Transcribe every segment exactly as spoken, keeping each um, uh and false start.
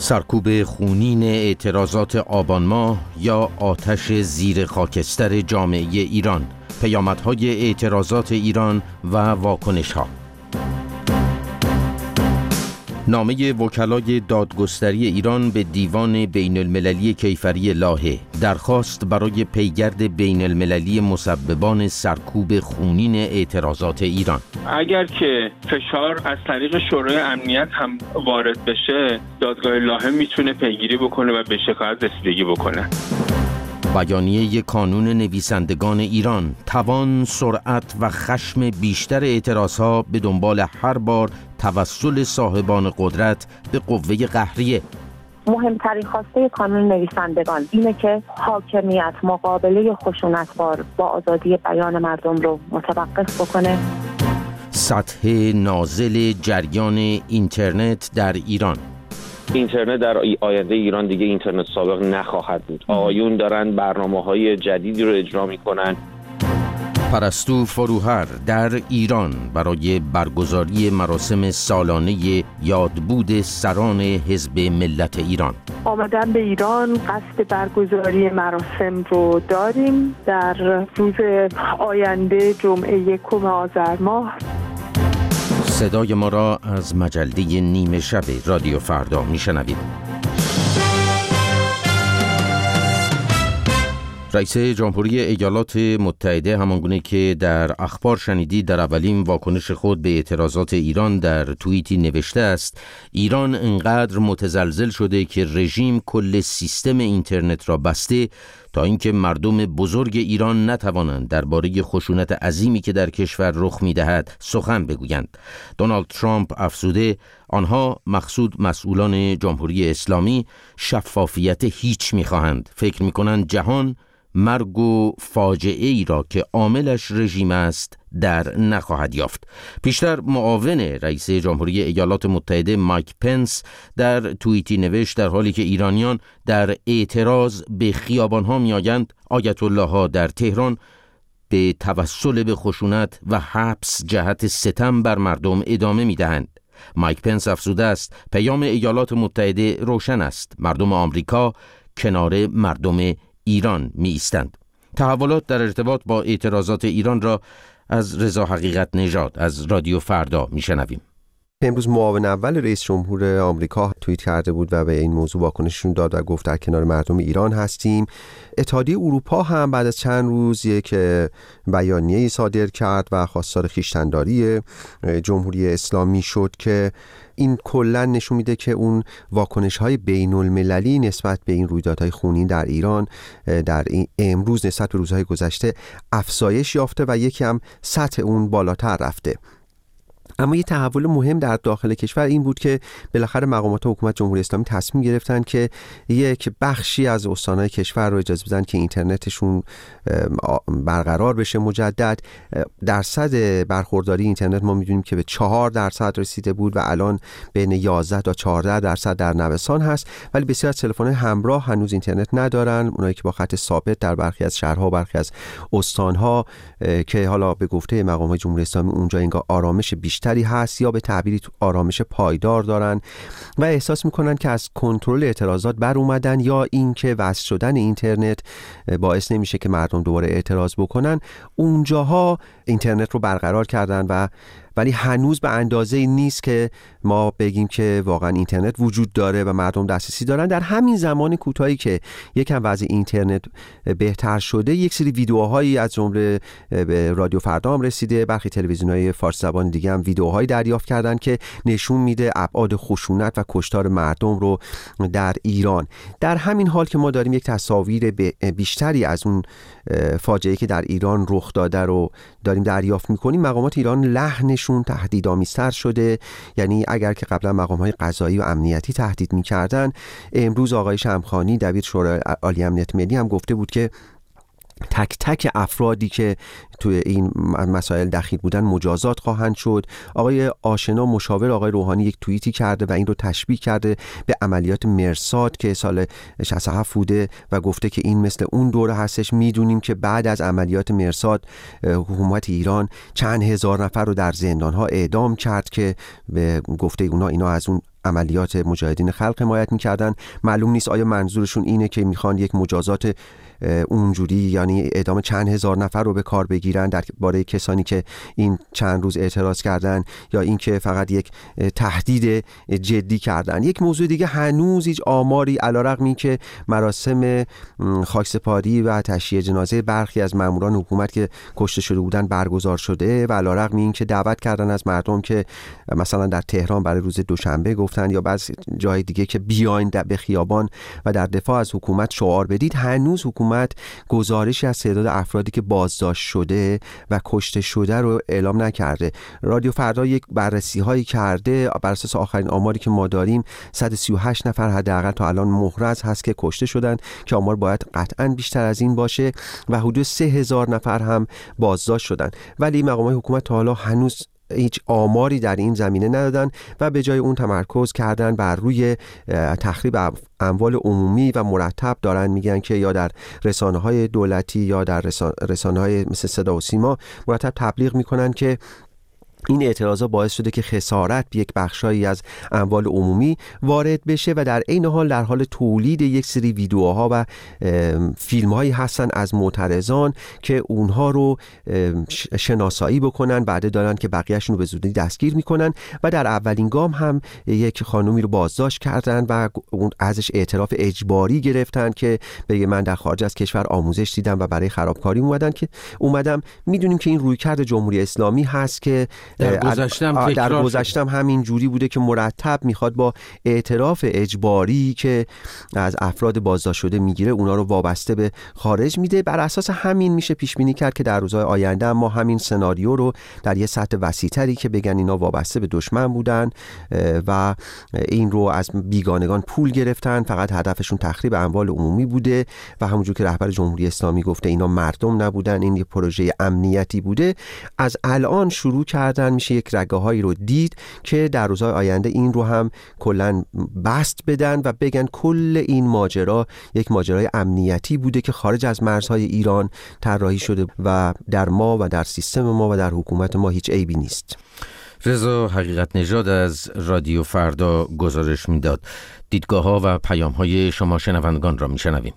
سرکوب خونین اعتراضات آبان ماه یا آتش زیر خاکستر جامعه ایران، پیامدهای اعتراضات ایران و واکنش‌ها. نامه وکلای دادگستری ایران به دیوان بین المللی کیفری لاهه، درخواست برای پیگرد بین المللی مسببان سرکوب خونین اعتراضات ایران. اگر که فشار از طریق شورای امنیت هم وارد بشه، دادگاه لاهه میتونه پیگیری بکنه و به شکایت رسیدگی بکنه. بیانیه کانون نویسندگان ایران، توان، سرعت و خشم بیشتر اعتراضها به دنبال هر بار توسل صاحبان قدرت به قوه قهریه. مهمترین خواسته کانون نویسندگان اینه که حاکمیت مقابله خشونت‌بار با آزادی بیان مردم رو متوقف بکنه. سطح نازل جریان اینترنت در ایران. اینترنت در آینده ایران دیگه اینترنت سابق نخواهد بود. آقایون دارن برنامه‌های جدیدی رو اجرا می‌کنن. پرستو فروهر در ایران برای برگزاری مراسم سالانه یادبود سران حزب ملت ایران. آمدن به ایران، قصد برگزاری مراسم رو داریم در روز آینده جمعه یکم آذر ماه. صدای ما را از مجله نیمه شب رادیو فردا میشنوید. رئیس جمهوری ایالات متحده همانگونه که در اخبار شنیدید در اولین واکنش خود به اعتراضات ایران در توییتی نوشته است: ایران انقدر متزلزل شده که رژیم کل سیستم اینترنت را بسته تا اینکه مردم بزرگ ایران نتوانند درباره خشونت عظیمی که در کشور رخ می‌دهد سخن بگویند. دونالد ترامپ افزوده آنها، مقصود مسئولان جمهوری اسلامی، شفافیت هیچ می‌خواهند. فکر می‌کنند جهان مرگ و فاجعه ای را که عاملش رژیم است در نخواهد یافت. پیشتر معاون رئیس جمهوری ایالات متحده مایک پنس در توییتی نوشت در حالی که ایرانیان در اعتراض به خیابان‌ها می‌آیند، آیت الله ها در تهران به توسل به خشونت و حبس جهت ستم بر مردم ادامه می‌دهند. مایک پنس افزوده است پیام ایالات متحده روشن است: مردم آمریکا کنار مردم ایران می ایستند. تحولات در ارتباط با اعتراضات ایران را از رضا حقیقت نژاد از رادیو فردا می شنویم. امروز معاون اول رئیس جمهور آمریکا توییت کرده بود و به این موضوع واکنششون داد و گفت در کنار مردم ایران هستیم. اتحادیه اروپا هم بعد از چند روز یک بیانیه‌ای صادر کرد و خواستار خویشتن‌داری جمهوری اسلامی شد که این کلا نشون میده که اون واکنش‌های بین‌المللی نسبت به این رویدادهای خونین در ایران در این امروز نسبت به روزهای گذشته افزایش یافته و یکی هم سطح اون بالاتر رفته. اما یه تحول مهم در داخل کشور این بود که بالاخره مقامات حکومت جمهوری اسلامی تصمیم گرفتن که یک بخشی از استان‌های کشور رو اجازه بدن که اینترنتشون برقرار بشه مجدد. درصد برخورداری اینترنت ما می‌دونیم که به چهار درصد رسیده بود و الان بین یازده تا چهارده درصد در نوسان هست، ولی بسیار از تلفن‌های همراه هنوز اینترنت ندارن. اونایی که با خط ثابت در برخی از شهرها، برخی از استان‌ها که حالا به گفته مقامات جمهوری اسلامی اونجا انگار آرامش بیشتر هست یا به تعبیری تو آرامش پایدار دارن و احساس میکنن که از کنترل اعتراضات بر اومدن، یا اینکه وصل شدن اینترنت باعث نمیشه که مردم دوباره اعتراض بکنن. اونجاها اینترنت رو برقرار کردن و ولی هنوز به اندازه‌ای نیست که ما بگیم که واقعا اینترنت وجود داره و مردم دسترسی دارن. در همین زمان کوتاهی که یکم وضع اینترنت بهتر شده، یک سری ویدیوهایی از جمله به رادیو فردا هم رسیده، برخی تلویزیون‌های فارسی زبان دیگه هم ویدیوهایی دریافت کردن که نشون میده ابعاد خشونت و کشتار مردم رو در ایران. در همین حال که ما داریم یک تصاویر بیشتری از اون فاجعه‌ای که در ایران رخ داده رو داریم دریافت می‌کنیم، مقامات ایران لحنشون تهدیدآمیزتر شده. یعنی اگر که قبلا مقام‌های قضایی و امنیتی تهدید می‌کردن، امروز آقای شمخانی دبیر شورای عالی امنیت ملی هم گفته بود که تک تک افرادی که توی این مسائل دخیل بودن مجازات خواهند شد. آقای آشنا مشاور آقای روحانی یک توییتی کرده و این رو تشبیه کرده به عملیات مرصاد که سال شصت و هفت بوده و گفته که این مثل اون دوره هستش. میدونیم که بعد از عملیات مرصاد حکومت ایران چند هزار نفر رو در زندان‌ها اعدام کرد که به گفته اونا اینا از اون عملیات مجاهدین خلق حمایت می‌کردن. معلوم نیست آیا منظورشون اینه که میخوان یک مجازات اونجوری یعنی اعدام چند هزار نفر رو به کار بگیرن در باره کسانی که این چند روز اعتراض کردن، یا اینکه فقط یک تهدید جدی کردن. یک موضوع دیگه، هنوز هیچ آماری علیرغم اینکه مراسم خاکسپاری و تشییع جنازه برخی از ماموران حکومت که کشته شده بودن برگزار شده و علیرغم اینکه دعوت کردن از مردم که مثلا در تهران برای روز دوشنبه گفتن یا بعضی جای دیگه که بیاین به خیابان و در دفاع از حکومت شعار بدید، هنوز حکومت گزارشی از تعداد افرادی که بازداشت شده و کشته شده رو اعلام نکرده. رادیو فردا یک بررسی هایی کرده، بر اساس آخرین آماری که ما داریم صد و سی و هشت نفر حداقل تا الان محرز هست که کشته شدن که آمار باید قطعاً بیشتر از این باشه و حدود سه هزار نفر هم بازداشت شدن. ولی مقامات حکومت تا حالا هنوز هیچ آماری در این زمینه ندادن و به جای اون تمرکز کردن بر روی تخریب اموال عمومی و مرتب دارن میگن که یا در رسانه‌های دولتی یا در رسانه‌های مثل صدا و سیما مرتب تبلیغ میکنن که این اعتراضا باعث شده که خسارت به یک بخشایی از اموال عمومی وارد بشه و در این حال در حال تولید یک سری ویدیوها و فیلم‌هایی هستن از معترضان که اونها رو شناسایی بکنن، بعد دارن که بقیه‌شون رو به زودی دستگیر میکنن و در اولین گام هم یک خانومی رو بازداشت کردن و اون ازش اعتراف اجباری گرفتن که بگه من در خارج از کشور آموزش دیدم و برای خرابکاری اومدن که اومدم. میدونیم که این رویکرد جمهوری اسلامی هست که در گذشتم در گذشتم همین جوری بوده که مرتب میخواد با اعتراف اجباری که از افراد بازداشت شده میگیره اونا رو وابسته به خارج میده. بر اساس همین میشه پیش بینی کرد که در روزهای آینده ما همین سناریو رو در یه سطح وسیع‌تری که بگن اینا وابسته به دشمن بودن و این رو از بیگانگان پول گرفتن، فقط هدفشون تخریب اموال عمومی بوده و همونجور که رهبر جمهوری اسلامی گفته اینا مردم نبودن، این یه پروژه امنیتی بوده. از الان شروع کردن میشه یک رگه‌هایی رو دید که در روزهای آینده این رو هم کلاً بست بدن و بگن کل این ماجرا یک ماجرای امنیتی بوده که خارج از مرزهای ایران طراحی شده و در ما و در سیستم ما و در حکومت ما هیچ عیبی نیست. رضا حقیقت نژاد از رادیو فردا گزارش میداد. دیدگاه‌ها و پیام‌های شما شنوندگان را میشنویم.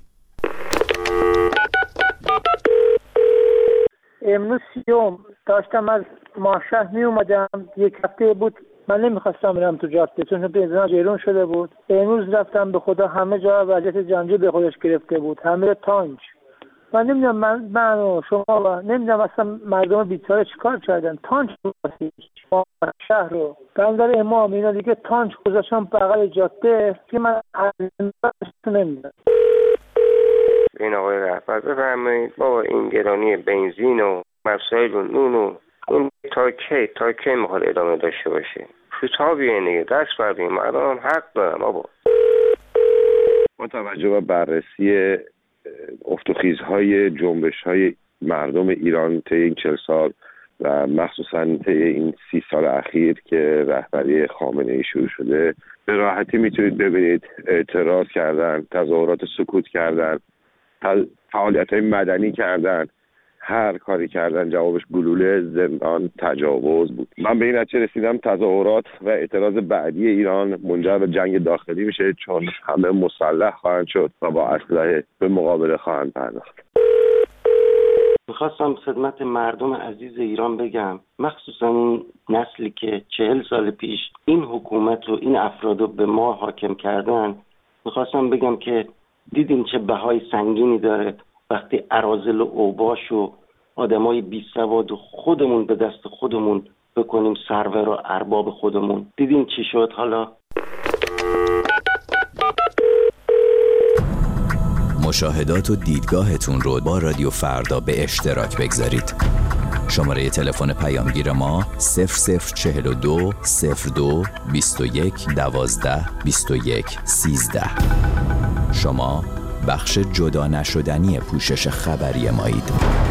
امروز سیوم داشتم از ماشهر می اومدم، یک هفته بود من نمیخواستم برم تو جاده چون بنزین گرون شده بود. امروز رفتم به خدا همه جا وضعیت جنگی به خودش گرفته بود، همه تانک. من نمیدونم من من و شما نمیدونم اصلا مردم بیچاره چیکار کردن. تانک واسه شهر رو بندر امام اینا دیگه تانک گذاشتن بغل جاده که من نمیدونم. این آقای رهبر بفرمایید بابا این گرانی بنزین و مسائل و نون و این تا کی تا کی میخواد ادامه داشته باشه؟ شوتا بیاین دیگه، دست بردارین، مردم حق دارن بابا. با توجه به بررسی افت و خیزهای جنبش‌های مردم ایران طی این چهل سال و مخصوصاً طی این سی سال اخیر که رهبری خامنه‌ای شروع شده، به راحتی میتونید ببینید اعتراض کردن، تظاهرات سکوت کردن، فعالیت‌های مدنی کردن، هر کاری کردن جوابش گلوله، زندان، تجاوز بود. من به این نتیجه رسیدم تظاهرات و اعتراض بعدی ایران منجر به جنگ داخلی میشه، چون همه مسلح خواهند شد و با اسلحه به مقابله خواهند پرداخت. میخواستم خدمت مردم عزیز ایران بگم، مخصوصا این نسلی که چهل سال پیش این حکومت و این افراد رو به ما حاکم کردن، میخواستم بگم که دیدین چه بهای سنگینی داره وقتی اراذل و اوباش و آدمای بی سواد و خودمون به دست خودمون بکنیم سرور و ارباب خودمون. دیدین چی شد حالا؟ مشاهدات و دیدگاهتون رو با رادیو فردا به اشتراک بگذارید. شماره تلفن پیامگیر ما صفر صفر چهل و دو صفر دو بیست و یک دوازده بیست و یک سیزده. شما بخش جدا نشدنی پوشش خبری مایید.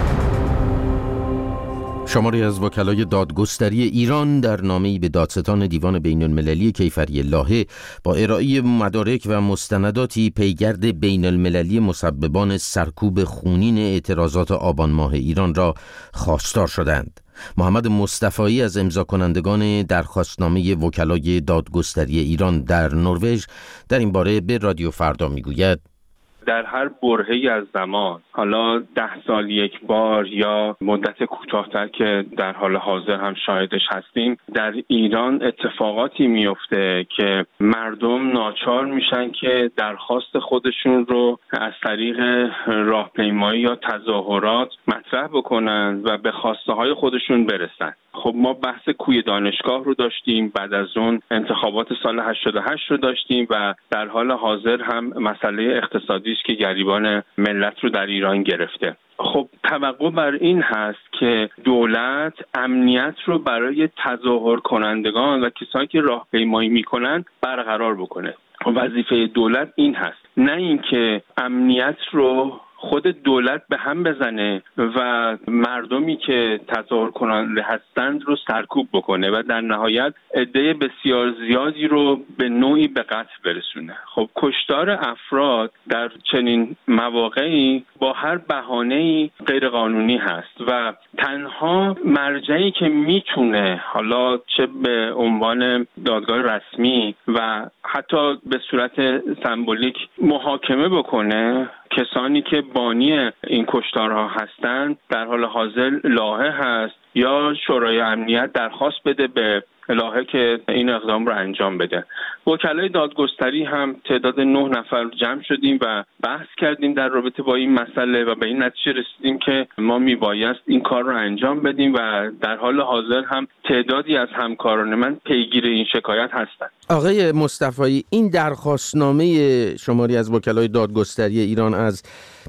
شماری از وکلای دادگستری ایران در نامه‌ای به دادستان دیوان بین‌المللی کیفری لاهه با ارائه مدارک و مستنداتی پیگرد بین‌المللی مسببان سرکوب خونین اعتراضات آبان ماه ایران را خواستار شدند. محمد مصطفایی از امضا کنندگان درخواستنامه وکلای دادگستری ایران در نروژ در این باره به رادیو فردا میگوید: در هر برهه‌ای از زمان، حالا ده سال یک بار یا مدت کوتاه‌تر که در حال حاضر هم شاهدش هستیم، در ایران اتفاقاتی میفته که مردم ناچار میشن که درخواست خودشون رو از طریق راهپیمایی یا تظاهرات مطرح بکنن و به خواسته های خودشون برسن. خب ما بحث کوی دانشگاه رو داشتیم، بعد از اون انتخابات سال هشتاد و هشت رو داشتیم و در حال حاضر هم مسئله اقتصادی است که گریبان ملت رو در ایران گرفته. خب توقع بر این هست که دولت امنیت رو برای تظاهر کنندگان و کسانی که راهپیمایی میکنن برقرار بکنه. وظیفه دولت این هست، نه اینکه امنیت رو خود دولت به هم بزنه و مردمی که تظاهر کننده هستند رو سرکوب بکنه و در نهایت عده بسیار زیادی رو به نوعی به قتل برسونه. خب کشتار افراد در چنین مواقعی با هر بهانه‌ای غیر قانونی هست و تنها مرجعی که میتونه حالا چه به عنوان دادگاه رسمی و حتی به صورت سمبولیک محاکمه بکنه کسانی که بانی این کشتارها هستند در حال حاضر لاهه هست یا شورای امنیت درخواست بده به لاهه که این اقدام رو انجام بده. وکلای دادگستری هم تعداد نه نفر جمع شدیم و بحث کردیم در رابطه با این مسئله و به این نتیجه رسیدیم که ما میبایست این کار رو انجام بدیم و در حال حاضر هم تعدادی از همکاران من پیگیر این شکایت هستند. آقای مصطفایی، این درخواستنامه شماری از وکلای دادگستری ایران از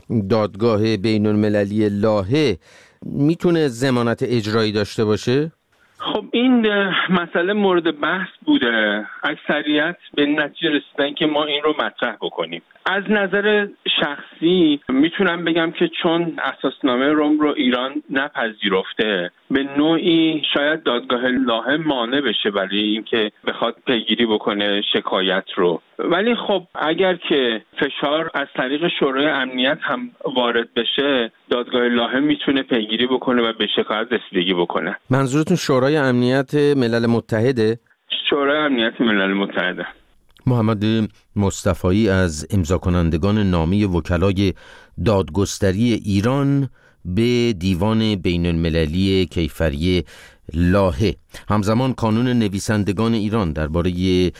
دادگاه بین‌المللی لاهه میتونه ضمانت اجرایی داشته باشه؟ خب این مسئله مورد بحث بوده. اکثریت به نتیجه رسیدن که ما این رو مطرح بکنیم. از نظر شخصی میتونم بگم که چون اساسنامه روم رو ایران نپذیرفته، به نوعی شاید دادگاه لاهه مانع بشه برای اینکه بخواد پیگیری بکنه شکایت رو. ولی خب اگر که فشار از طریق شورای امنیت هم وارد بشه، دادگاه لاهه میتونه پیگیری بکنه و به شکایت رسیدگی بکنه. منظورتون شورای امنیت ملل متحده؟ شورای امنیت ملل متحده. محمد مصطفایی از امضا کنندگان نامه وکلای دادگستری ایران به دیوان بین المللی کیفری لاهه. همزمان کانون نویسندگان ایران درباره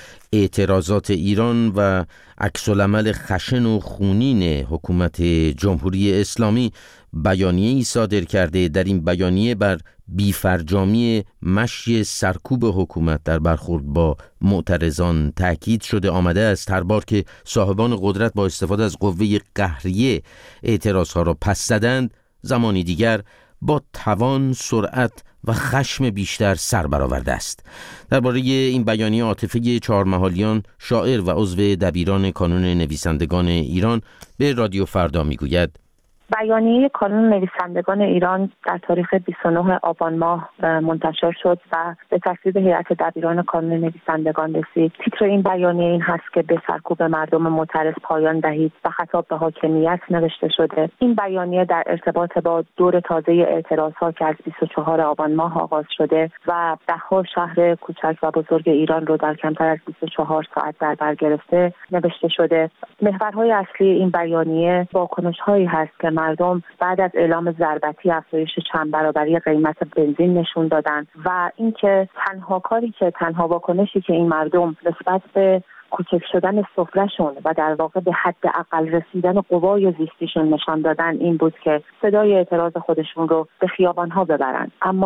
اعتراضات ایران و عکس‌العمل خشن و خونین حکومت جمهوری اسلامی بیانیه‌ای صادر کرده. در این بیانیه بر بی‌فرجامی مشی سرکوب حکومت در برخورد با معترضان تاکید شده آمده است. هر بار که صاحبان قدرت با استفاده از قوه قهریه اعتراضها را پس زدند، زمانی دیگر با توان، سرعت و خشم بیشتر سر برآورده است. درباره این بیانیه عاطفه چهارمحالیان، شاعر و عضو دبیران کانون نویسندگان ایران به رادیو فردا میگوید: بیانیه کانون نویسندگان ایران در تاریخ بیست و نه آبان ماه منتشر شد و به تصویب هیئت دبیران کانون نویسندگان رسید. تیتر این بیانیه این هست که به سرکوب مردم معترض پایان دهید و خطاب به حاکمیت نوشته شده. این بیانیه در ارتباط با دور تازه اعتراضها که از بیست و چهار آبان ماه آغاز شده و ده‌ها شهر کوچک و بزرگ ایران رو در کمتر از بیست و چهار ساعت در بر گرفته نوشته شده. محورهای اصلی این بیانیه واکنش‌هایی هست که مردم بعد از اعلام ضربتی افزایش چند برابری قیمت بنزین نشون دادن و اینکه تنها کاری که تنها واکنشی که این مردم نسبت به کوچک شدن سفره‌شون و در واقع به حد اقل رسیدن قوای زیستیشون نشان دادن این بود که صدای اعتراض خودشون رو به خیابان‌ها ببرن. اما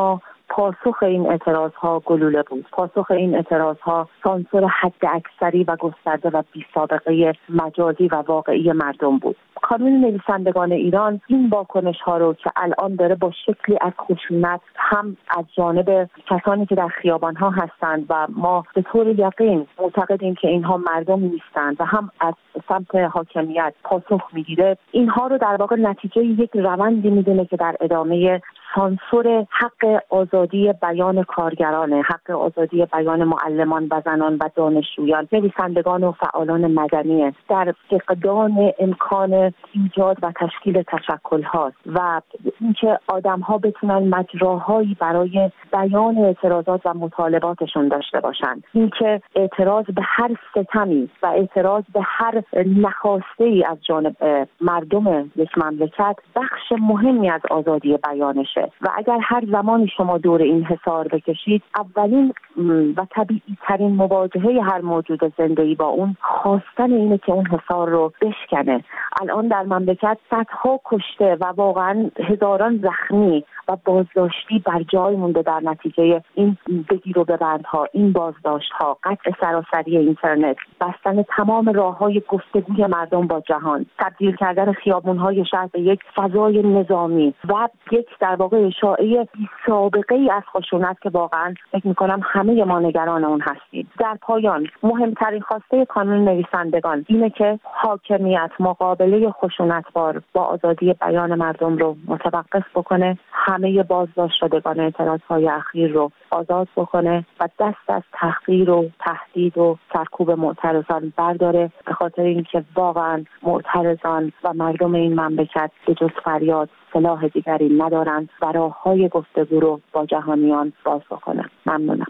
پاسخ این اعتراض ها گلوله بود. پاسخ این اعتراض ها سانسور حد اکثری و گسترده و بی سابقه مجازی و واقعی مردم بود. کانون نویسندگان ایران این واکنش ها رو که الان داره با شکلی از خشونت هم از جانب کسانی که در خیابان ها هستند و ما به طور یقین معتقدیم که اینها مردم نیستند و هم از سمت حاکمیت پاسخ میگیره، اینها رو در واقع نتیجه یک روندی میدونه که در ادامه سانسور حق آزادی بیان کارگران، حق آزادی بیان معلمان و زنان و دانشجویان، نویسندگان و فعالان مدنی در فقدان امکان ایجاد و تشکیل تشکل هاست و اینکه آدم ها بتونن مجراهایی برای بیان اعتراضات و مطالباتشون داشته باشند. اینکه اعتراض به هر ستمی و اعتراض به هر نخواسته ای از جانب مردم یک مملکت بخش مهمی از آزادی بیانشه و اگر هر زمانی شما دور این حصار بکشید، اولین و طبیعی ترین مواجهه هر موجود زنده‌ای با اون خواستن اینه که اون حصار رو بشکنه. الان در مملکت صدها کشته و واقعا هزاران زخمی و بازداشتی بر جای مونده در نتیجه این بگیر و ببندها، این بازداشت‌ها، قطع سراسری اینترنت، بستن تمام راه‌های گفتگوی مردم با جهان، تبدیل کردن خیابون‌های شهر به یک فضای نظامی و یک در واقع اشاعه بی سابقه ای از خشونت که واقعا فکر می‌کنم همه ما نگران اون هستیم. در پایان مهمترین خواسته کانون نویسندگان اینه که حاکمیت مقابله خشونتبار با آزادی بیان مردم رو متوقف بکنه، همه بازداشت شدگان اعتراض‌های اخیر رو آزاد بکنه و دست از تحقیر و تهدید و سرکوب معترضان برداره، به خاطر اینکه واقعا معترضان و مردم این مملکت به جز فریاد سلاح دیگری ندارند و راه‌های گفتگو رو با جهانیان باز بکنه. ممنونم.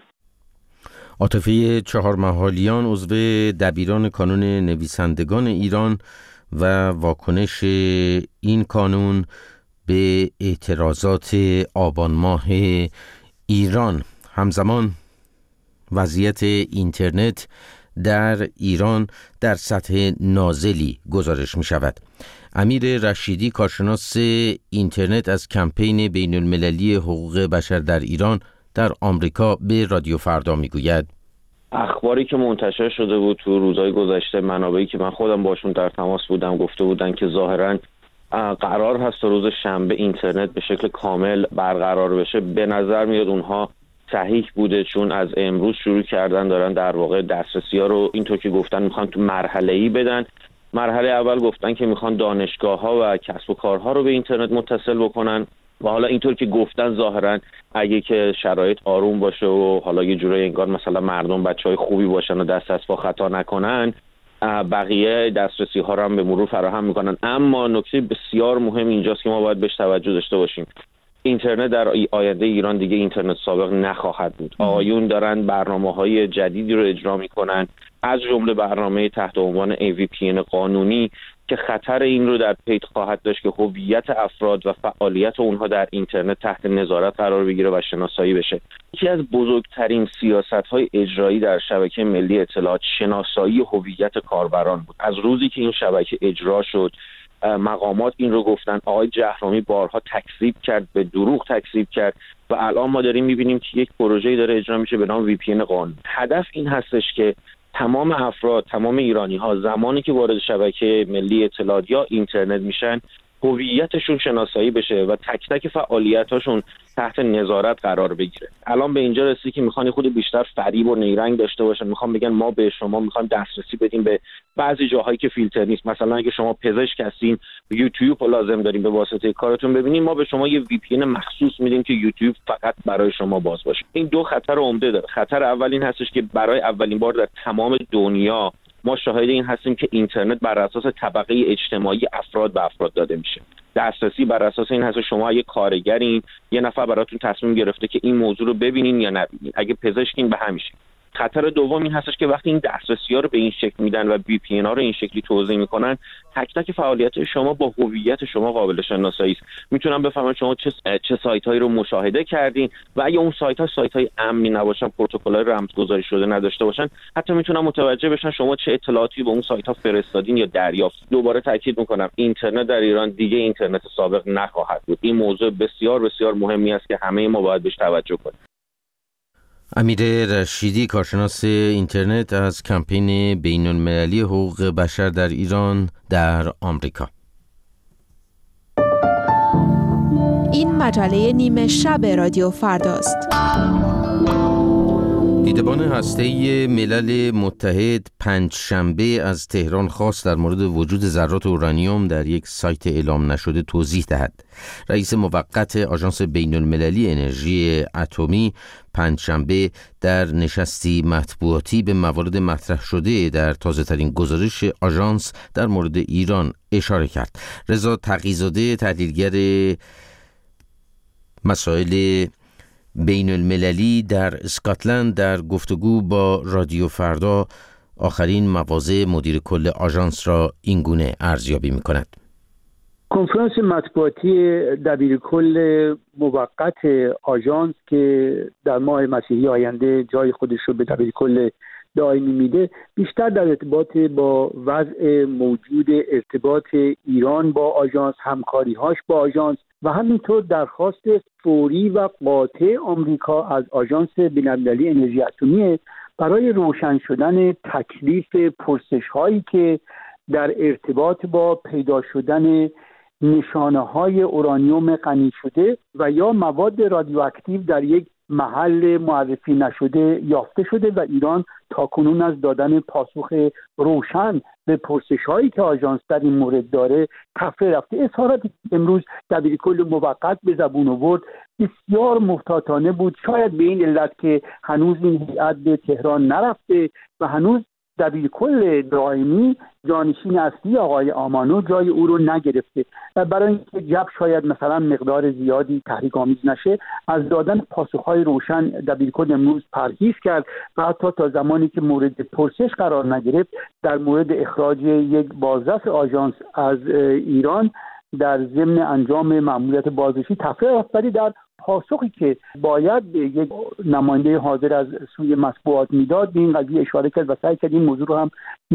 عاطفه چهارمحالیان، عضو دبیران کانون نویسندگان ایران و واکنش این کانون به اعتراضات آبان ماه ایران. همزمان وضعیت اینترنت در ایران در سطح نازلی گزارش می شود. امیر رشیدی، کارشناس اینترنت، از کمپین بین المللی حقوق بشر در ایران در آمریکا به رادیو فردا می گوید اخباری که منتشر شده بود تو روزهای گذشته، منابعی که من خودم باشون در تماس بودم گفته بودن که ظاهراً قرار هست روز شنبه اینترنت به شکل کامل برقرار بشه. به نظر میاد اونها صحیح بوده، چون از امروز شروع کردن دارن در واقع دسترسی ها رو اینطور که گفتن میخوان تو مرحله‌ای بدن. مرحله اول گفتن که میخوان دانشگاه ها و کسب و کارها رو به اینترنت متصل بکنن و حالا اینطور که گفتن ظاهرا اگه که شرایط آروم باشه و حالا یه جورایی انگار مثلا مردم بچهای خوبی باشن و دست از پا خطا نکنن، بقیه دسترسی ها رو هم به مرور فراهم میکنن. اما نکته بسیار مهم اینجاست که ما باید بهش توجه داشته باشیم. اینترنت در آینده ایران دیگه اینترنت سابق نخواهد بود. آقایون دارن برنامه‌های جدیدی رو اجرا میکنن، از جمله برنامه تحت عنوان ای وی پی ان قانونی که خطر این رو در پی خواهد داشت که هویت افراد و فعالیت اونها در اینترنت تحت نظارت قرار بگیره و شناسایی بشه. یکی از بزرگترین سیاست‌های اجرایی در شبکه ملی اطلاعات شناسایی هویت کاربران بود. از روزی که این شبکه اجرا شد، مقامات این رو گفتن، آقای جهرومی بارها تکذیب کرد، به دروغ تکذیب کرد و الان ما داریم می‌بینیم که یک پروژه‌ای داره اجرا میشه به نام وی پی ان قانونی. هدف این هستش که تمام افراد، تمام ایرانی‌ها زمانی که وارد شبکه ملی اطلاعات یا اینترنت میشن، هویتشون شناسایی بشه و تک تک فعالیتاشون تحت نظارت قرار بگیره. الان به اینجا رسیدی که میخوان خود بیشتر فریب و نیرنگ داشته باشن، میخوان بگن ما به شما میخوام دسترسی بدیم به بعضی جاهایی که فیلتر نیست. مثلا اگه شما پزشک هستین، یوتیوب رو لازم دارین به واسطه کارتون ببینین، ما به شما یه وی پی ان مخصوص میدیم که یوتیوب فقط برای شما باز باشه. این دو خطر عمده داره. خطر اول این هستش که برای اولین بار در تمام دنیا ما شاهد این هستیم که اینترنت بر اساس طبقه اجتماعی افراد به افراد داده میشه. دسترسی بر اساس این هست شما اگه کارگرین، یه نفر براتون تصمیم گرفته که این موضوع رو ببینین یا نبینین. اگه پزشکین به همیشه. خطر دوم این هستش که وقتی این دسترسی‌ها رو به این شکل میدن و وی پی ان ها رو این شکلی توزیع میکنن، تک تک فعالیت شما با هویت شما قابل شناسایی است. میتونن بفهمن شما چه چه سایت‌هایی رو مشاهده کردین و اگه اون سایت‌ها سایت‌های امنی نباشن، پروتکل‌های رمزگذاری شده نداشته باشن، حتی میتونن متوجه بشن شما چه اطلاعاتی به اون سایت‌ها فرستادین یا دریافت. دوباره تاکید میکنم اینترنت در ایران دیگه اینترنت سابق نخواهد بود. این موضوع بسیار بسیار مهمی است که همه ما باید بهش توجه کنیم. امیر رشیدی، کارشناس اینترنت از کمپین بین‌المللی حقوق بشر در ایران در آمریکا. این مجله نیمه شب رادیو فرداست. دیدبان هسته‌ای ملل متحد پنجشنبه از تهران خواست در مورد وجود ذرات اورانیوم در یک سایت اعلام نشده توضیح دهد. رئیس موقت آژانس بین‌المللی انرژی اتمی پنجشنبه در نشستی مطبوعاتی به موارد مطرح شده در تازه‌ترین گزارش آژانس در مورد ایران اشاره کرد. رضا تقی‌زاده، تحلیلگر مسائل بین المللی در اسکاتلند، در گفتگو با رادیو فردا آخرین مواضع مدیر کل آژانس را اینگونه ارزیابی می‌کند. کنفرانس مطبوعاتی دبیر کل موقت آژانس که در ماه مسیحی آینده جای خودش رو به دبیر کل دائمی میده، بیشتر در ارتباط با وضع موجود ارتباط ایران با آژانس، همکاری‌هاش با آژانس و همینطور درخواست فوری و قاطع آمریکا از آژانس بین‌المللی انرژی اتمی برای روشن شدن تکلیف پرسش‌هایی که در ارتباط با پیدا شدن نشانه‌های اورانیوم غنی شده و یا مواد رادیواکتیو در یک محل معرفی نشده یافته شده و ایران تاکنون از دادن پاسخ روشن به پرسش‌هایی که آژانس در این مورد داره تفره رفته. اظهاراتی امروز دبیرکل موقت به زبون آورد بسیار محتاطانه بود، شاید به این علت که هنوز این هیئت به تهران نرفته و هنوز دبیرکل دائمی جانشین اصلی آقای آمانو جای او رو نگرفته و برای اینکه جب شاید مثلا مقدار زیادی تحریک آمیز نشه از دادن پاسخهای روشن دبیرکل امروز پرهیز کرد و حتی تا زمانی که مورد پرسش قرار نگرفت در مورد اخراج یک بازرس آژانس از ایران در ضمن انجام مأموریت بازرسی تفریح رفت، ولی در پاسخی که باید به یک نماینده حاضر از سوی مطبوعات میداد به این قضیه اشاره کرد و سعی کرد این موضوع رو هم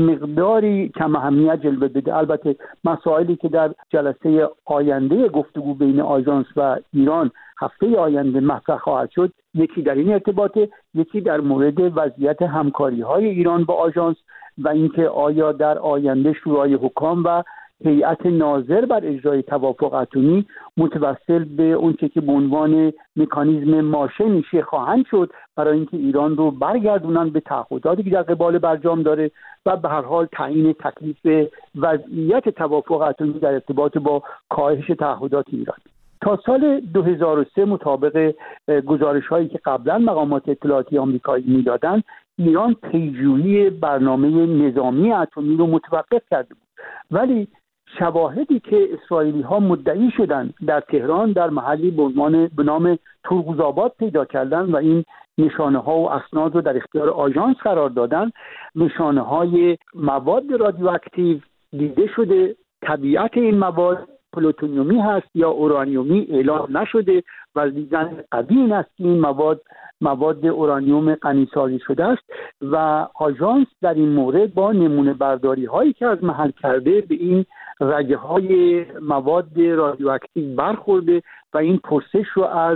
مقداری کم اهمیت جلوه بده. البته مسائلی که در جلسه آینده گفتگو بین آژانس و ایران هفته آینده مطرح خواهد شد، یکی در این ارتباطه، یکی در مورد وضعیت همکاری‌های ایران با آژانس و اینکه آیا در آینده شورای حکام و هیئت ناظر بر اجرای توافق اتمی متوسل به اون چه که به عنوان مکانیزم ماشه میشه خواهند شد برای اینکه ایران رو برگردونن به تعهداتی که در قبال برجام داره و به هر حال تعیین تکلیف وضعیت توافق اتمی در ارتباط با کاهش تعهدات ایران. تا سال دو هزار و سه مطابق گزارش‌هایی که قبلا مقامات اطلاعاتی آمریکایی میدادن، ایران پیجویی برنامه نظامی اتمی رو متوقف کرده بود، ولی شواهدی که اسرائیلی ها مدعی شدن در تهران در محلی به عنوان به نام تورغوزآباد پیدا کردن و این نشانه ها و اسناد رو در اختیار آژانس قرار دادن، نشانه های مواد رادیواکتیو دیده شده. طبیعت این مواد پلوتونیومی هست یا اورانیومی اعلام نشده و دیدن قوی این است که این مواد مواد اورانیوم غنی‌سازی شده است و آژانس در این مورد با نمونه برداری هایی که از محل کرده به این رگه های مواد رادیواکتیو برخورده و این پرسش رو از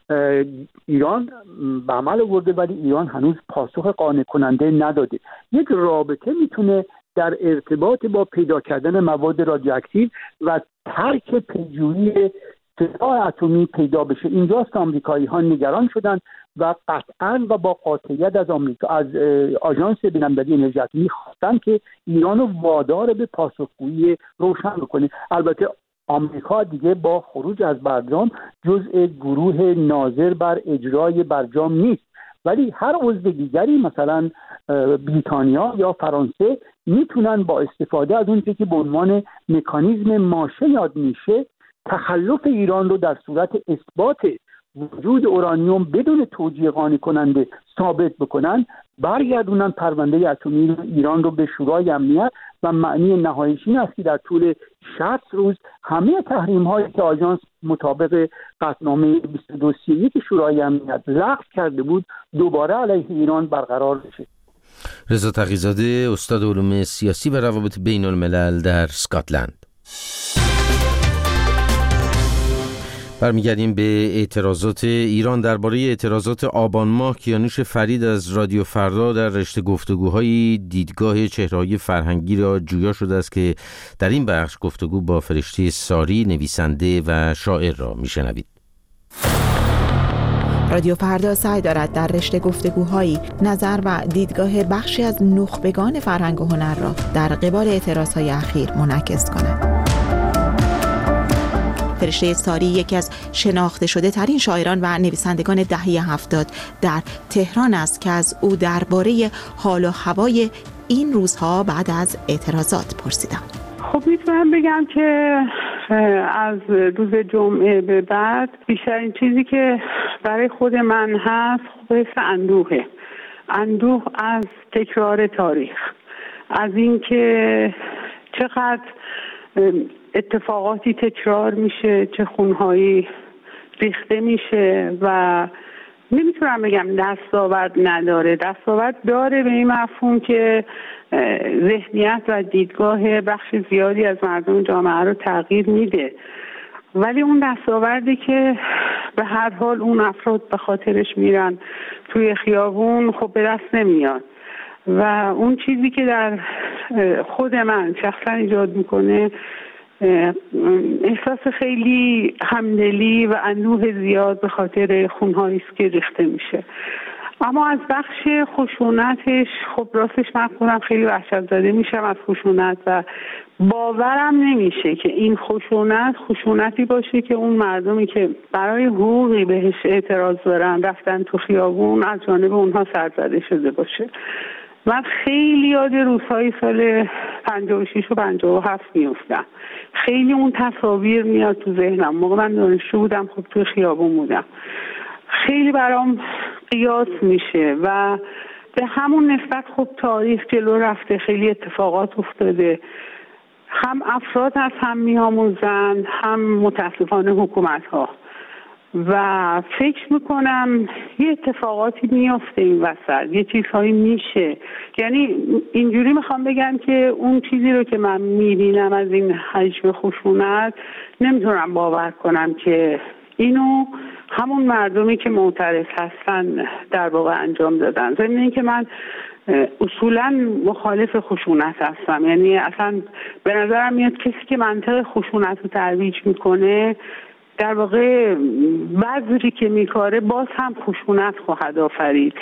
ایران به عمل آورده، ولی ایران هنوز پاسخ قانع کننده نداده. یک رابطه میتونه در ارتباط با پیدا کردن مواد رادیواکتیو و ترک پیجویی سلاح اتمی پیدا بشه. اینجاست که آمریکایی ها نگران شدن و قطعاً و با قاطعیت از آمریکا از آژانس بین‌المللی انرژی اتمی خواستن که ایران رو وادار به پاسخگویی روشن بکنه. البته آمریکا دیگه با خروج از برجام جزء گروه ناظر بر اجرای برجام نیست، ولی هر عضو دیگری مثلا بریتانیا یا فرانسه میتونن با استفاده از اون که به عنوان مکانیزم ماشه یاد میشه تخلف ایران رو در صورت اثبات وجود اورانیوم بدون توجیه قانع کننده ثابت بکنن برگردونن پرونده اتمی ایران رو به شورای امنیت و معنی نهاییش این است که در طول شصت روز همه تحریم هایی که آژانس مطابق قطعنامه بیست و دو سی و یک شورای امنیت لغو کرده بود دوباره علیه ایران برقرار بشه. رضا تقی‌زاده، استاد علوم سیاسی و روابط بین الملل در اسکاتلند. برمیگردیم به اعتراضات ایران. درباره اعتراضات آبان ماه کیانوش فرید از رادیو فردا در رشته گفتگوهای دیدگاه چهره‌های فرهنگی را جویا شده است که در این بخش گفتگو با فرشته ساری نویسنده و شاعر را میشنوید. رادیو فردا سعی دارد در رشته گفتگوهایی نظر و دیدگاه بخشی از نخبگان فرهنگ و هنر را در قبال اعتراضهای اخیر منعکس کند. فرشته ساری یکی از شناخته شده ترین شاعران و نویسندگان دهه هفتاد در تهران است که از او درباره حال و هوای این روزها بعد از اعتراضات پرسیدم. خب میتونم بگم که از روز جمعه به بعد بیشترین چیزی که برای خود من هست خب حس اندوهه. اندوه از تکرار تاریخ، از اینکه چقدر اتفاقاتی تکرار میشه، چه خونهایی ریخته میشه و نمیتونم بگم دستاورد نداره. دستاورد داره به این مفهوم که ذهنیت و دیدگاه بخش زیادی از مردم جامعه رو تغییر میده، ولی اون دستاوردی که به هر حال اون افراد به خاطرش میرن توی خیابون خب به دست نمیاد و اون چیزی که در خود من شخصا ایجاد میکنه احساس خیلی همدلی و اندوه زیاد به خاطر خونهایی است که ریخته میشه. اما از بخش خشونتش خب راستش من خودم خیلی وحشت زده میشم از خشونت و باورم نمیشه که این خشونت خشونتی باشه که اون مردمی که برای حقوقی بهش اعتراض دارن رفتن تو خیابون از جانب اونها سرزده شده باشه. من خیلی یاد روزهای سال پنجاه و شش و پنجاه و هفت میفتم. خیلی اون تصاویر میاد تو ذهنم. موقع من دانشجو بودم خب تو خیابون بودم. خیلی برام قیاس میشه و به همون نسبت خب تاریخ جلو رفته، خیلی اتفاقات افتاده. هم افراد از هم میآموزن، هم متاسفانه حکومت ها و فکر میکنم یه اتفاقاتی میافته این وسط، یه چیزهایی میشه. یعنی اینجوری میخوام بگم که اون چیزی رو که من میبینم از این حجم خشونت نمیتونم باور کنم که اینو همون مردمی که معترض هستن در واقع انجام دادن. ضمن این که من اصولا مخالف خشونت هستم، یعنی اصلا به نظرم میاد کسی که منطق خشونت رو ترویج میکنه در واقع بذری که میکاره باز هم خشونت خواهد آفرید،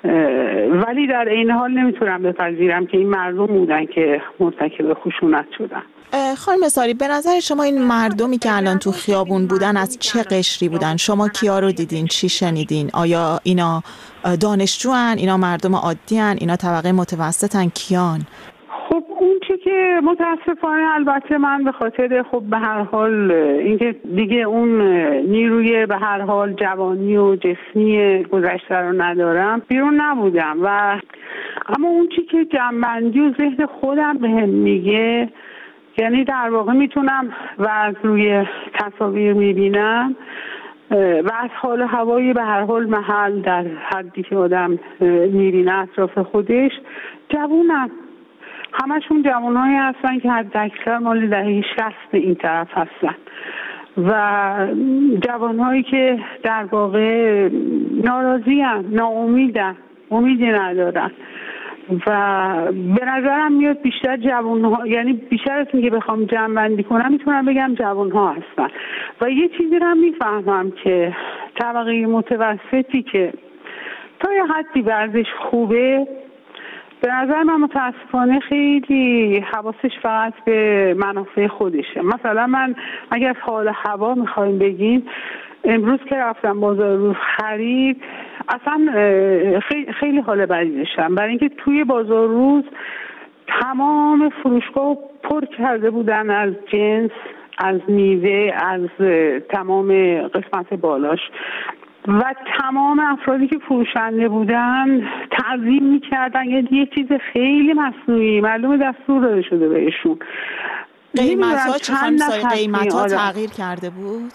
ولی در این حال نمیتونم بپذیرم که این مردم بودن که مرتکب خشونت شدن. خانم ساری، به نظر شما این مردمی که الان تو خیابون بودن از چه قشری بودن؟ شما کیا رو دیدین؟ چی شنیدین؟ آیا اینا دانشجوان؟ اینا مردم عادیان؟ اینا طبقه متوسطن؟ کیان؟ خب اون چی که متاسفانه البته من به خاطر خب به هر حال اینکه دیگه اون نیروی به هر حال جوانی و جسمی گذشته رو ندارم بیرون نبودم و اما اون چی که جنبندی و ذهن خودم بهم میگه، یعنی در واقع میتونم و از روی تصاویر میبینم و از حال و هوایی به هر حال محل در حدی که آدم میبینه اطراف خودش، جوونم همشون جوانهایی هستن که حد اکثر مال دهه شصت این طرف هستن و جوانهایی که در واقع ناراضی هستن، ناامیدن، امیدی ندارن و به نظرم میاد بیشتر جوانها، یعنی بیشتر از اینکه بخوام جمع بندی کنم میتونم بگم جوانها هستن. و یه چیزی رو هم میفهمم که طبقه متوسطی که تا یه حدی ورزش خوبه، به نظر من متاسفانه خیلی حواسش فقط به منافع خودشه. مثلا من اگر از حال هوا میخوایم بگیم، امروز که رفتم بازار روز خرید اصلا خیلی, خیلی حال بدی داشتم، برای اینکه توی بازار روز تمام فروشگاه پر کرده بودن از جنس، از میوه، از تمام قسمت بالاش و تمام افرادی که فروشنده بودن تعظیم میکردن، یه یه چیز خیلی مصنوعی، معلومه دستور داده شده بهشون. قیمت ها چه خانم ساری قیمت ها تغییر کرده بود؟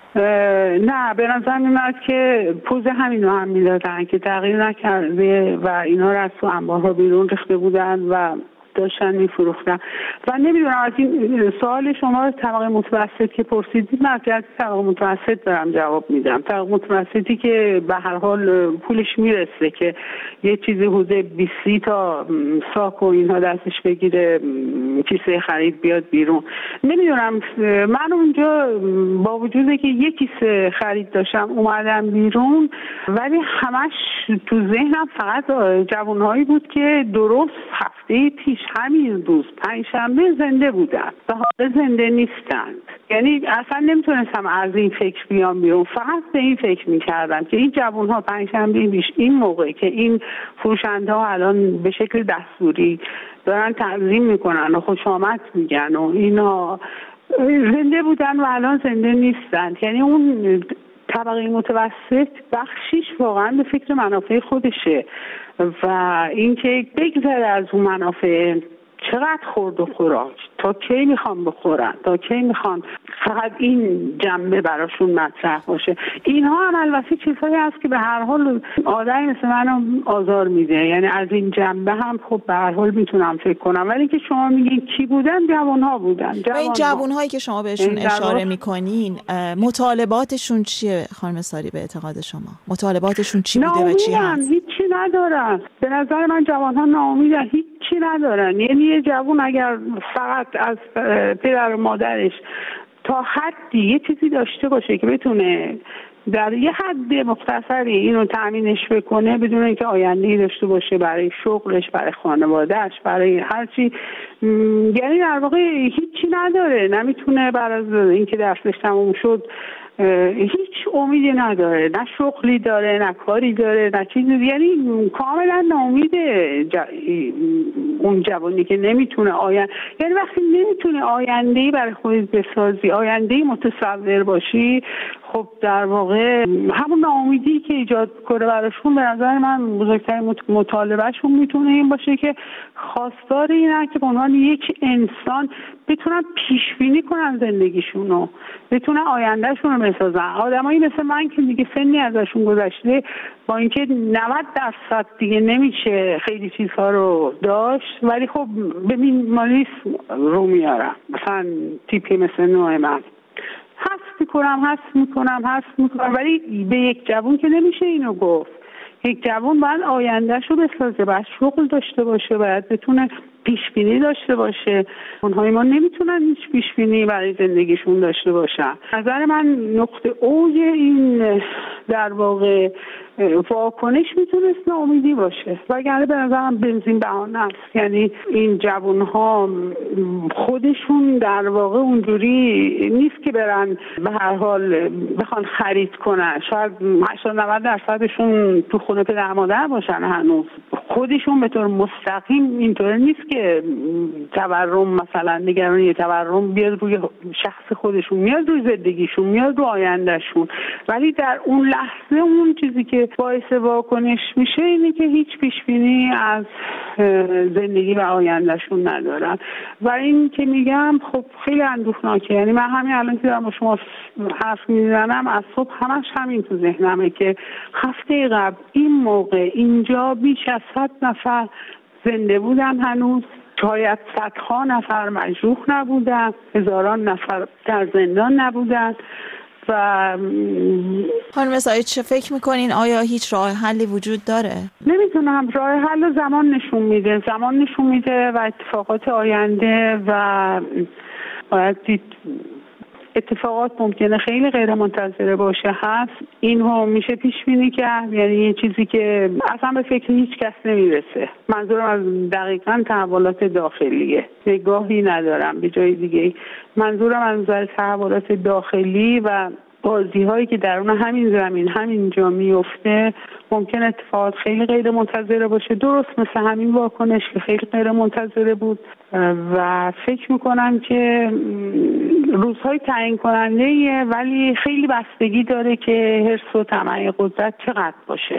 نه به نظر میاد که پوز همین رو هم میدادن که تغییر نکرده و اینا رو از تو انبارها بیرون ریخته بودن و داشتن میفروختن. و نمیدونم از این سوال شما طبقه متوسط که پرسیدید، من از طبقه متوسط دارم جواب میدم. طبقه متوسطی که به هر حال پولش میرسه که یه چیزی حدود بیست تا ساک و اینها دستش بگیره، کیسه خرید بیاد بیرون. نمیدونم، من اونجا با وجودی که یک کیسه خرید داشتم اومدم بیرون، ولی همش تو ذهنم فقط جوانهایی بود که درست هفته پیش همین روز پنجشنبه زنده بودن و حالا زنده نیستند. یعنی اصلا نمیتونستم از این فکر بیام بیرون، فقط به این فکر میکردم که این جوانها پنجشنبه پیش این موقع که این فروشنده ها الان به شکل دستوری دارن تعظیم میکنن و خوش آمد میگن و اینا زنده بودن و الان زنده نیستند. یعنی اون طبقه متوسط بخشیش واقعا به فکر منافع خودشه و اینکه بگذره از اون منافع، چقدر خورد و خوراک، تا کی میخوان بخورن، تا کی میخوان فقط این جنبه براشون مطرح باشه. اینها هم البته چیزهایی هست که به هر حال آدمی مثل منو آزار میده. یعنی از این جنبه هم خب به هر حال میتونم فکر کنم، ولی که شما میگین کی بودن؟ جوانها بودن. و این جوانهایی که شما بهشون اشاره میکنین مطالباتشون چیه خانم ساری به اعتقاد شما؟ مطالباتشون چی بوده و چی هست؟ هیچی ندارن. به نظر من جوانها ناامیدن، هیچی ندارن. یعنی یه جوان اگر فقط از پدر و مادرش تا حدی یه چیزی داشته باشه که بتونه در یه حد مختصری اینو تأمینش بکنه بدون اینکه آینده‌ای داشته باشه برای شغلش، برای خانوادهش، برای هر چی، یعنی در واقع هیچی نداره. نمیتونه برای اینکه درسش تموم شد هیچ امیدی نداره، نه شغلی داره، نه کاری داره، نه چیزی، یعنی کاملا ناامیده ج... اون جوانی که نمیتونه آینده، یعنی وقتی نمیتونه آینده‌ای برای خودت بسازی، آینده‌ای متصور باشی، خب در واقع همون ناامیدی که ایجاد کنه براشون، به نظر من بزرگترین مطالبهشون میتونه این باشه که خواستار اینه که به عنوان یک انسان بتونن پیش بینی کنن زندگیشونو، بتونن آیندهشون رو بسازن. آدمایی مثل من که دیگه سنی ازشون گذشته، با اینکه نود درصد دیگه نمیشه خیلی چیزها رو داشت، ولی خب به مینیمالیسم رو میارم. مثلا تیپی مثل نوع من حس میکنم حس میکنم حس میکنم ولی به یک جوان که نمیشه اینو گفت. یک جوان باید آیندهش رو بسازه، باید شغل داشته باشه، باید بتونه پیش بینی داشته باشه. اونهای ما نمیتونن هیچ پیش بینی برای زندگیشون داشته باشن. نظر من نقطه اوج این در واقع واکنش میتونست ناامیدی باشه، وگرنه به نظرم بنزین بهانه است. یعنی این جوانها خودشون در واقع اونجوری نیست که برن به هر حال بخوان خرید کنن. شاید هشتاد نود درصدشون تو خونه پدر مادر باشن، هنوز خودشون به طور مستقیم اینطور نیست که تورم مثلا نگرانی تورم بیاد روی شخص خودشون، میاد روی زندگیشون، میاد روی آیندهشون، ولی در اون لحظه اون چیزی که باعث واکنش میشه اینه که هیچ پیش بینی از زندگی و آیندهشون ندارن. و این که میگم خب خیلی اندوهناکه. یعنی من همین الان که دارم با شما حرف میزنم از صبح همش همین تو ذهنمه که هفته قبل این موقع اینجا بیش از صد نفر زنده بودن، هنوز شاید صدها نفر مجروح نبودن، هزاران نفر در زندان نبودن. و خانم ساری چه فکر میکنین؟ آیا هیچ راه حلی وجود داره؟ نمیتونم، راه حل زمان نشون میده، زمان نشون میده و اتفاقات آینده و باید دید. اتفاقات ممکنه خیلی غیر منتظره باشه، هست اینو میشه پیش بینی کرد. یعنی یه چیزی که اصلا به فکر هیچ کس نمیرسه. منظورم از دقیقاً تحولات داخلیه، نگاهی ندارم به جای دیگه. منظورم از تحولات داخلی و بازی هایی که درون همین زمین همین جا میفته ممکن اتفاقات خیلی غیر منتظره باشه، درست مثل همین واکنش که خیلی غیر منتظره بود و فکر میکنم که روزهای تعیین کننده ایه، ولی خیلی بستگی داره که حرص و طمع قدرت چقدر باشه.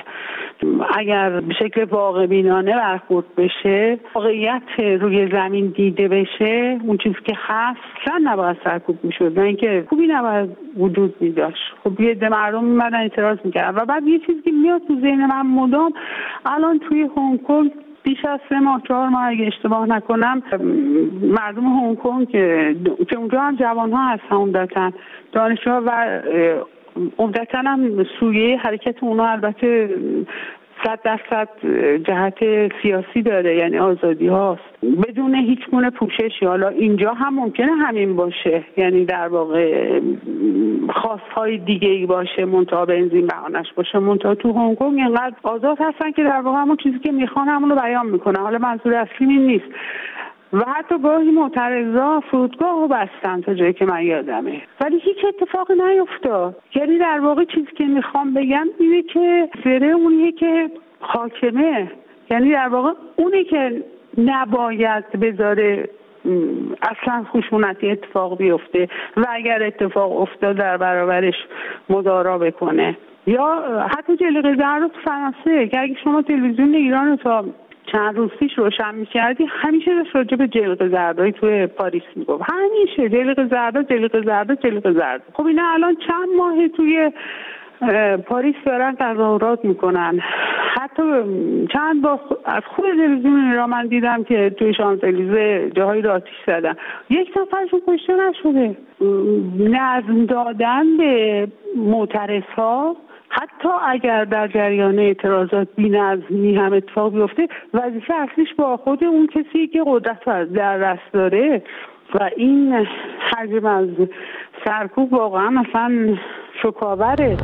اگر به شکل واقع بینانه برخورد بشه، واقعیت روی زمین دیده بشه، اون چیزی که هست اصلا نباید سرکوب میشد، نه اینکه خوبی نباید وجود میداشت. خب یه عده مردم میمدن اعتراض میکردن. و بعد یه چیزی که میاد تو ذهن من مدام، الان توی هنگ کنگ بیش از سه ماه چهار ماه اگه اشتباه نکنم مردم هنگ کنگ که اونجا هم جوان ها هستن، عمدتاً دانشجوها و عمدتاً هم سویه حرکت اونا البته صد درصد جهت سیاسی داره، یعنی آزادی هاست بدون هیچ گونه پوششی. حالا اینجا هم ممکنه همین باشه، یعنی در واقع خواستهای دیگه ای باشه، منتها بنزین بهانش باشه. منتها تو هنگ کنگ اینقدر آزاد هستن که در واقع همون چیزی که میخوان همون رو بیان میکنن. حالا منظور اصلی این نیست. و حتی گاهی معترضا فرودگاه رو بستن تا جایی که من یادمه، ولی هیچ اتفاقی نیفتاد. یعنی در واقع چیزی که میخوام بگم اینه که زره اونیه که حاکمه، یعنی در واقع اونی که نباید بذاره اصلا خشونتی اتفاق بیفته و اگر اتفاق افتاد در برابرش مدارا بکنه. یا حتی جلیقه زرد تو فرانسه که اگه شما تلویزیون ایران رو تا چند روز پیش روشن می‌کردی، همیشه داشت راجع به جلیقه زردای توی پاریس میگفت، همیشه جلیقه زردا جلیقه زردا جلیقه زرد. خب اینا الان چند ماه توی پاریس دارن تظاهرات میکنن. حتی چند بار از خود تلویزیون ایران من دیدم که توی شانزلیزه جاهایی رو آتیش زدن، یک نفرشون کشته نشده. نظم دادن به معترضها حتی اگر در جریان اعتراضات بی‌نظمی هم اتفاق بیفته، وظیفه اصلیش با خود اون کسی که قدرت رو در دست داره و این حجم از سرکوب واقعا مثلا شکاوره.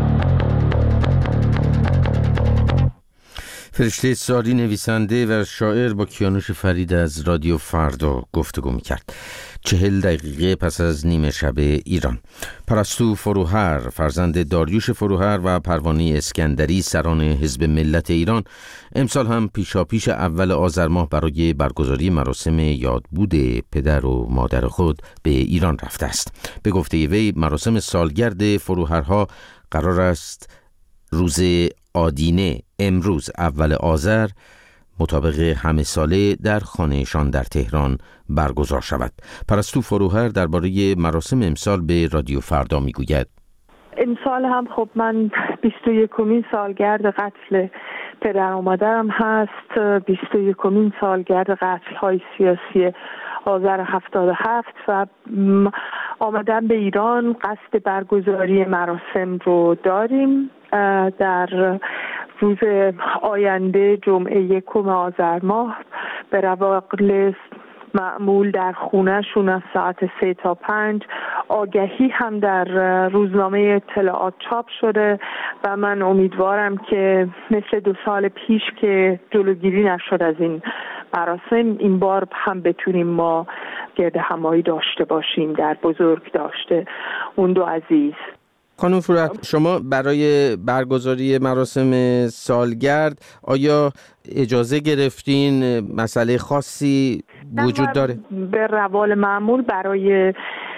فرشته ساری نویسنده و شاعر با کیانوش فرید از رادیو فردا گفتگو میکرد. چهل دقیقه پس از نیمه شب ایران. پرستو فروهر فرزند داریوش فروهر و پروانه اسکندری سران حزب ملت ایران امسال هم پیشاپیش اول آذر ماه برای برگزاری مراسم یادبود پدر و مادر خود به ایران رفته است. به گفته وی مراسم سالگرد فروهرها قرار است روز آدینه امروز اول آذر مطابق همه ساله در خانهشان در تهران برگزار شود. پرستو فروهر درباره مراسم امسال به رادیو فردا میگوید: امسال هم خب من بیست و یکمین سالگرد قتل پدر و مادرم هست، بیست و یکمین سالگرد قتل های سیاسی آذر هفتاد و هفت و آمدن به ایران قصد برگزاری مراسم رو داریم. در روز آینده جمعه یکم آذر ماه به رواق معمول در خونه‌شون از ساعت سه تا پنج آگهی هم در روزنامه اطلاعات چاپ شده و من امیدوارم که مثل دو سال پیش که جلوگیری نشد از این مراسم، این بار هم بتونیم ما گرد همایی داشته باشیم در بزرگ داشته اون دو عزیز. خانم فروهر، شما برای برگزاری مراسم سالگرد آیا اجازه گرفتین؟ مسئله خاصی وجود داره؟ به روال معمول برای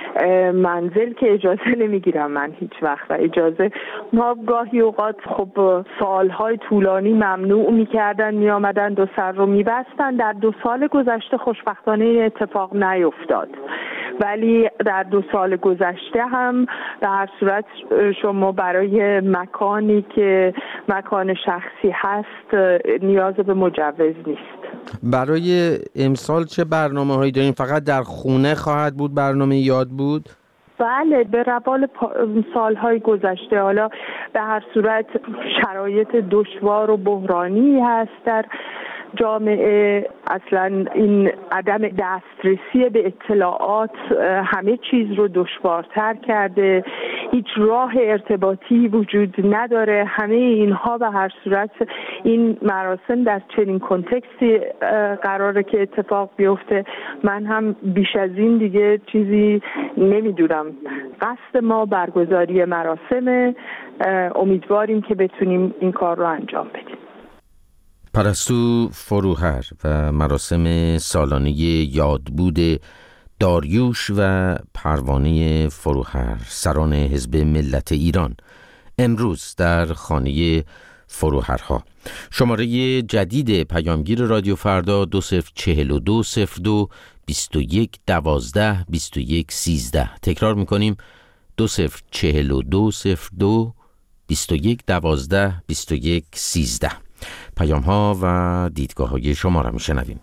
منزل که اجازه نمیگیرم من هیچ وقت و اجازه ما گاهی اوقات خب سالهای طولانی ممنوع میکردن، میامدن دو سر رو میبستن. در دو سال گذشته خوشبختانه اتفاق نیفتاد، ولی در دو سال گذشته هم در هر صورت شما برای مکانی که مکان شخصی هست نیاز به مجوز نیست. برای امسال چه برنامه هایی دارین؟ فقط در خونه خواهد بود برنامه یاد بود؟ بله، به روال سالهای گذشته. حالا به هر صورت شرایط دشوار و بحرانی هست در جامعه، اصلا این عدم دسترسی به اطلاعات همه چیز رو دشوارتر کرده، هیچ راه ارتباطی وجود نداره. همه اینها به هر صورت این مراسم در چنین کنتکستی قراره که اتفاق بیفته. من هم بیش از این دیگه چیزی نمیدونم. قصد ما برگزاری مراسم، امیدواریم که بتونیم این کار رو انجام بدیم. پرستو فروهر و مراسم سالانه یادبود داریوش و پروانه فروهر سران حزب ملت ایران امروز در خانه فروهرها. شماره جدید پیامگیر رادیو فردا دو صفر چهل و دو صفر دو بیست و یک دوازده بیست و یک سیزده. تکرار میکنیم دو صفر چهل و دو صفر دو بیست و یک دوازده بیست و یک سیزده. پیام ها و دیدگاه های شما را میشنویم.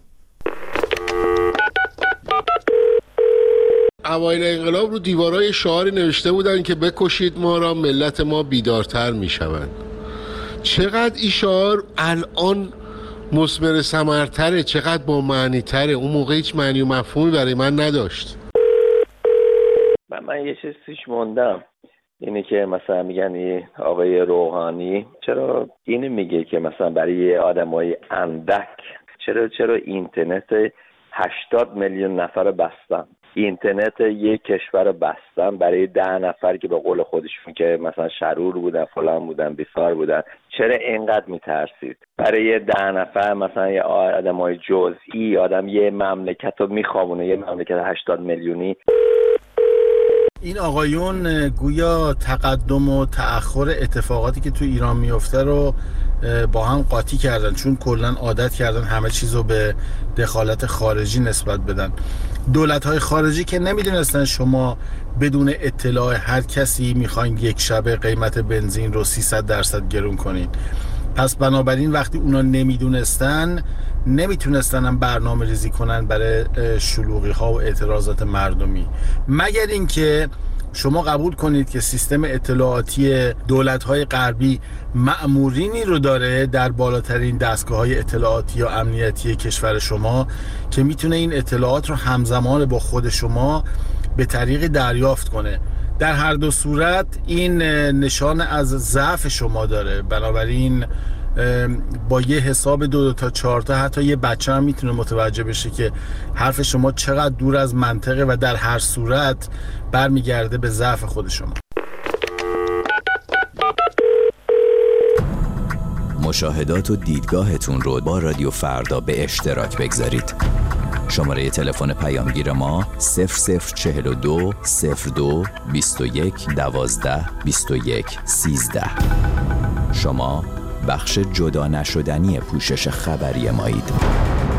اوایل انقلاب رو دیوارای شعاری نوشته بودن که بکشید ما را ملت ما بیدارتر میشوند. چقدر این شعار الان مثمر ثمرتره، چقدر با معنی تره. اون موقع هیچ معنی و مفهومی برای من نداشت. من, من یه چیزیش موندم، اینه که مثلا میگن آقای روحانی چرا اینو میگه که مثلا برای آدمای اندک چرا چرا اینترنت هشتاد میلیون نفر بستن، اینترنت یک کشور بستن برای ده نفر که به قول خودشون که مثلا شرور بودن فلان بودن بیسار بودن. چرا اینقدر میترسید برای ده نفر مثلا یه آدمای جزئی آدم یه مملکت رو میخوابونه، یه مملکت هشتاد میلیونی؟ این آقایون گویا تقدم و تأخر اتفاقاتی که تو ایران میفته رو با هم قاطی کردن، چون کلا عادت کردن همه چیز رو به دخالت خارجی نسبت بدن. دولت‌های خارجی که نمیدونستن شما بدون اطلاع هر کسی میخواین یک شبه قیمت بنزین رو سیصد درصد گرون کنین. پس بنابراین وقتی اونا نمیدونستن نمیتونستن هم برنامه ریزی کنن برای شلوغی ها و اعتراضات مردمی، مگر اینکه شما قبول کنید که سیستم اطلاعاتی دولت‌های غربی مأمورینی رو داره در بالاترین دستگاه‌های اطلاعاتی یا امنیتی کشور شما که میتونه این اطلاعات رو همزمان با خود شما به طریق دریافت کنه. در هر دو صورت این نشان از ضعف شما داره. بنابراین با یه حساب دو, دو تا چهار تا حتی یه بچه هم میتونه متوجه بشه که حرف شما چقدر دور از منطقه و در هر صورت برمیگرده به ضعف خود شما. مشاهدات و دیدگاهتون رو با رادیو فردا به اشتراک بگذارید. شماره تلفن پیامگیر ما صفر صفر چهل و دو صفر دو بیست و یک دوازده بیست و یک سیزده. شما بخش جدا نشدنی پوشش خبری مایید.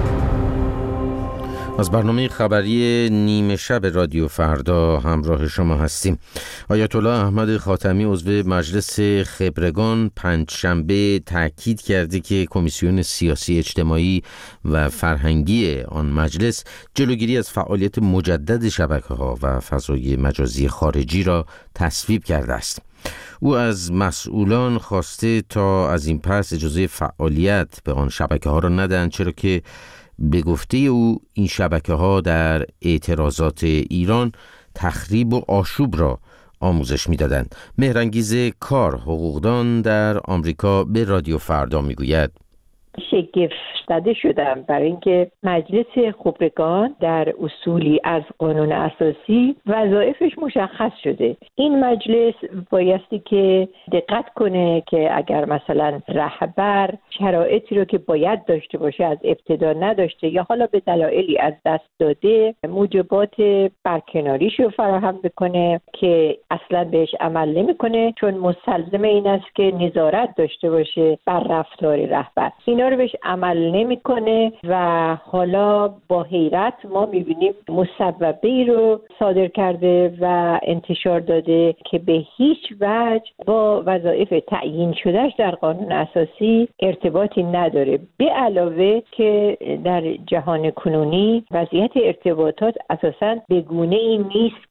از برنامه خبری نیمه شب رادیو فردا همراه شما هستیم. آیت الله احمد خاتمی عضو مجلس خبرگان پنجشنبه تاکید کرده که کمیسیون سیاسی اجتماعی و فرهنگی آن مجلس جلوگیری از فعالیت مجدد شبکه‌ها و فضای مجازی خارجی را تصویب کرده است. او از مسئولان خواسته تا از این پس اجازه فعالیت به آن شبکه‌ها را ندهند، چرا که به گفته او این شبکه‌ها در اعتراضات ایران تخریب و آشوب را آموزش می‌دادند. مهرانگیز کار حقوقدان در آمریکا به رادیو فردا می‌گوید شگفت زده شدم برای اینکه مجلس خبرگان در اصولی از قانون اساسی وظایفش مشخص شده. این مجلس بایستی که دقت کنه که اگر مثلا رهبر شرایطی رو که باید داشته باشه از ابتدا نداشته یا حالا به دلایلی از دست داده، موجبات برکناریش رو فراهم بکنه که اصلا بهش عمل نمیکنه، چون مستلزم این است که نظارت داشته باشه بر رفتار رهبر. اینا رو بهش عمل نمیکنه و حالا با حیرت ما میبینیم مصوبه‌ای رو صادر کرده و انتشار داده که به هیچ وجه با وظایف تعیین شدهش در قانون اساسی ارتباطی نداره. به علاوه که در جهان کنونی وضعیت ارتباطات اساساً به گونه‌ای نیست که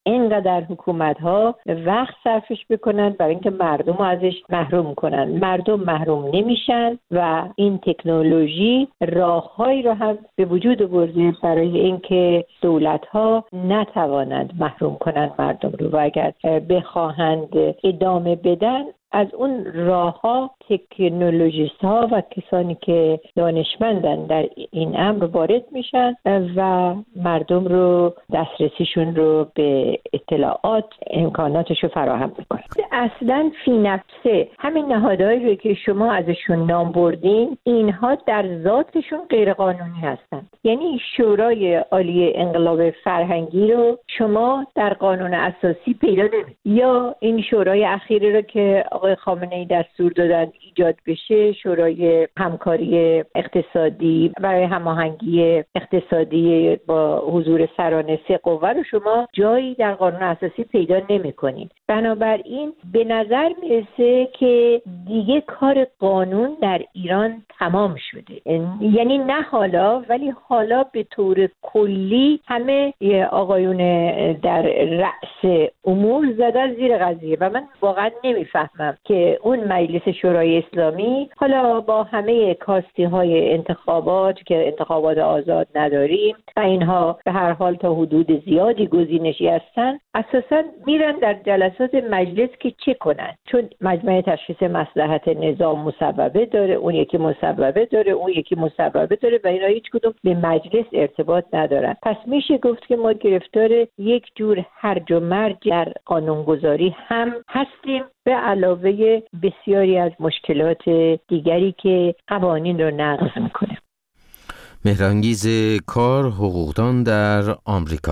اینقدر حکومت ها وقت صرفش بکنن برای اینکه مردم رو ازش محروم کنن. مردم محروم نمیشن و این تکنولوژی راههایی رو هم به وجود آورده برای اینکه دولت ها نتوانند محروم کنند مردم رو و اگر بخواهند ادامه بدن از اون راه ها تکنولوژیست ها و کسانی که دانشمندن در این امر وارد میشن و مردم رو دسترسیشون رو به اطلاعات امکاناتش رو فراهم میکنن. اصلا فی نفسه همین نهادهایی رو که شما ازشون نام بردین اینها در ذاتشون غیر قانونی هستن. یعنی شورای عالی انقلاب فرهنگی رو شما در قانون اساسی پیدا نمی‌کنید، یا این شورای اخیری رو که آقای خامنه‌ای دستور دادن ایجاد بشه، شورای همکاری اقتصادی برای هماهنگی اقتصادی با حضور سران سه قوه رو شما جایی در قانون اساسی پیدا نمی‌کنید. بنابراین به نظر میرسه که دیگه کار قانون در ایران تمام شده. یعنی نه حالا، ولی حالا به طور کلی همه آقایون در رأس امور زدن زیر قضیه و من واقعا نمیفهمم که اون مجلس شورای اسلامی حالا با همه کاستی های انتخابات که انتخابات آزاد نداریم و اینها به هر حال تا حدود زیادی گزینشی هستن، اساسا میرن در جلسات مجلس که چه کنن، چون مجمع تشخیص مصلحت نظام مصوبه داره، اون یکی مصوبه داره، اون یکی مصوبه داره و اینا هیچ کدوم به مجلس ارتباط ندارن. پس میشه گفت که ما گرفتار یک جور هرج و مرج در قانونگذاری هم هستیم، به علاوه بسیاری از مشکلات دیگری که قوانین رو نقض میکنه. مهرانگیز کار، حقوقدان در آمریکا.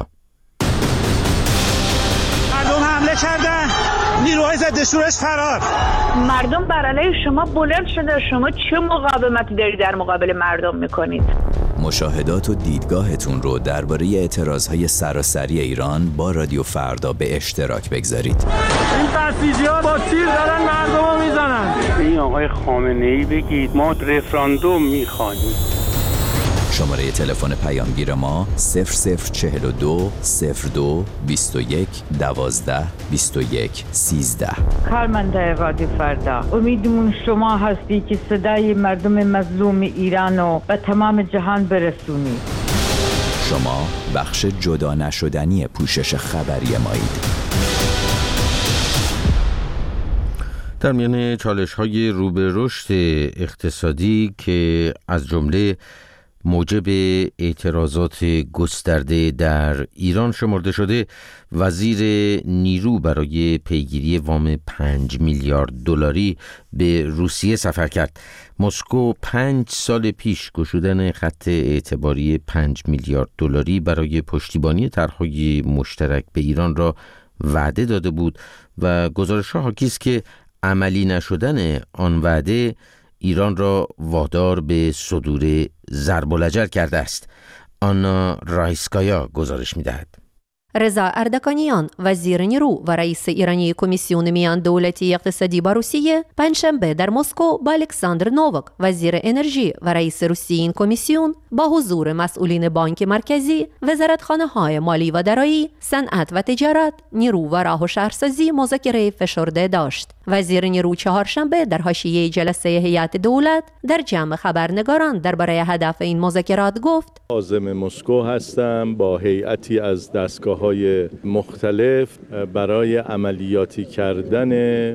مردم حمله کردن، نیروهای ضد شورش فرار. مردم بر علیه شما بلند شده، شما چه مقاومتی داری در مقابل مردم میکنید؟ مشاهدات و دیدگاهتون رو درباره اعتراضهای سراسری ایران با رادیو فردا به اشتراک بگذارید. این بسیجی‌ها با تیر دارن مردم رو میزنن. این آقای خامنه‌ای بگید ما رفراندوم میخوایم. شماره تلفن پیامگیر ما صفر صفر چهل و دو صفر دو بیست و یک دوازده بیست و یک سیزده. کارمنده رادیو فردا، امیدمون شما هستی که صدای مردم مظلوم ایران رو به تمام جهان برسونید. شما بخش جدا نشدنی پوشش خبری مایید. در میان چالش‌های رو به رشد اقتصادی که از جمله موجب اعتراضات گسترده در ایران شمرده شده، وزیر نیرو برای پیگیری وام پنج میلیارد دلاری به روسیه سفر کرد. مسکو پنج سال پیش گشودن خط اعتباری پنج میلیارد دلاری برای پشتیبانی طرح‌های مشترک به ایران را وعده داده بود و گزارش‌ها حاکی است که عملی نشدن آن وعده ایران را وادار به صدور ضرب الجر کرده است. آنا رایسکایا گزارش می‌دهد. رضا اردکانیان، وزیر نیرو و رئیس ایرانی کمیسیون میان دولتی اقتصادی با روسیه، پنجشنبه در مسکو با الکساندر نووک، وزیر انرژی و رئیس روسیه این کمیسیون، با حضور مسئولین بانک مرکزی، وزارتخانه‌های مالی و درایی، صنعت و تجارت، نیرو و راه و شهرسازی مذاکره فشرده داشت. وزیر نیرو چهارشنبه در حاشیه جلسه هیئت دولت در جمع خبرنگاران درباره هدف این مذاکرات گفت: عازم مسکو هستم با هیئتی از دستگاه‌های مختلف برای عملیاتی کردن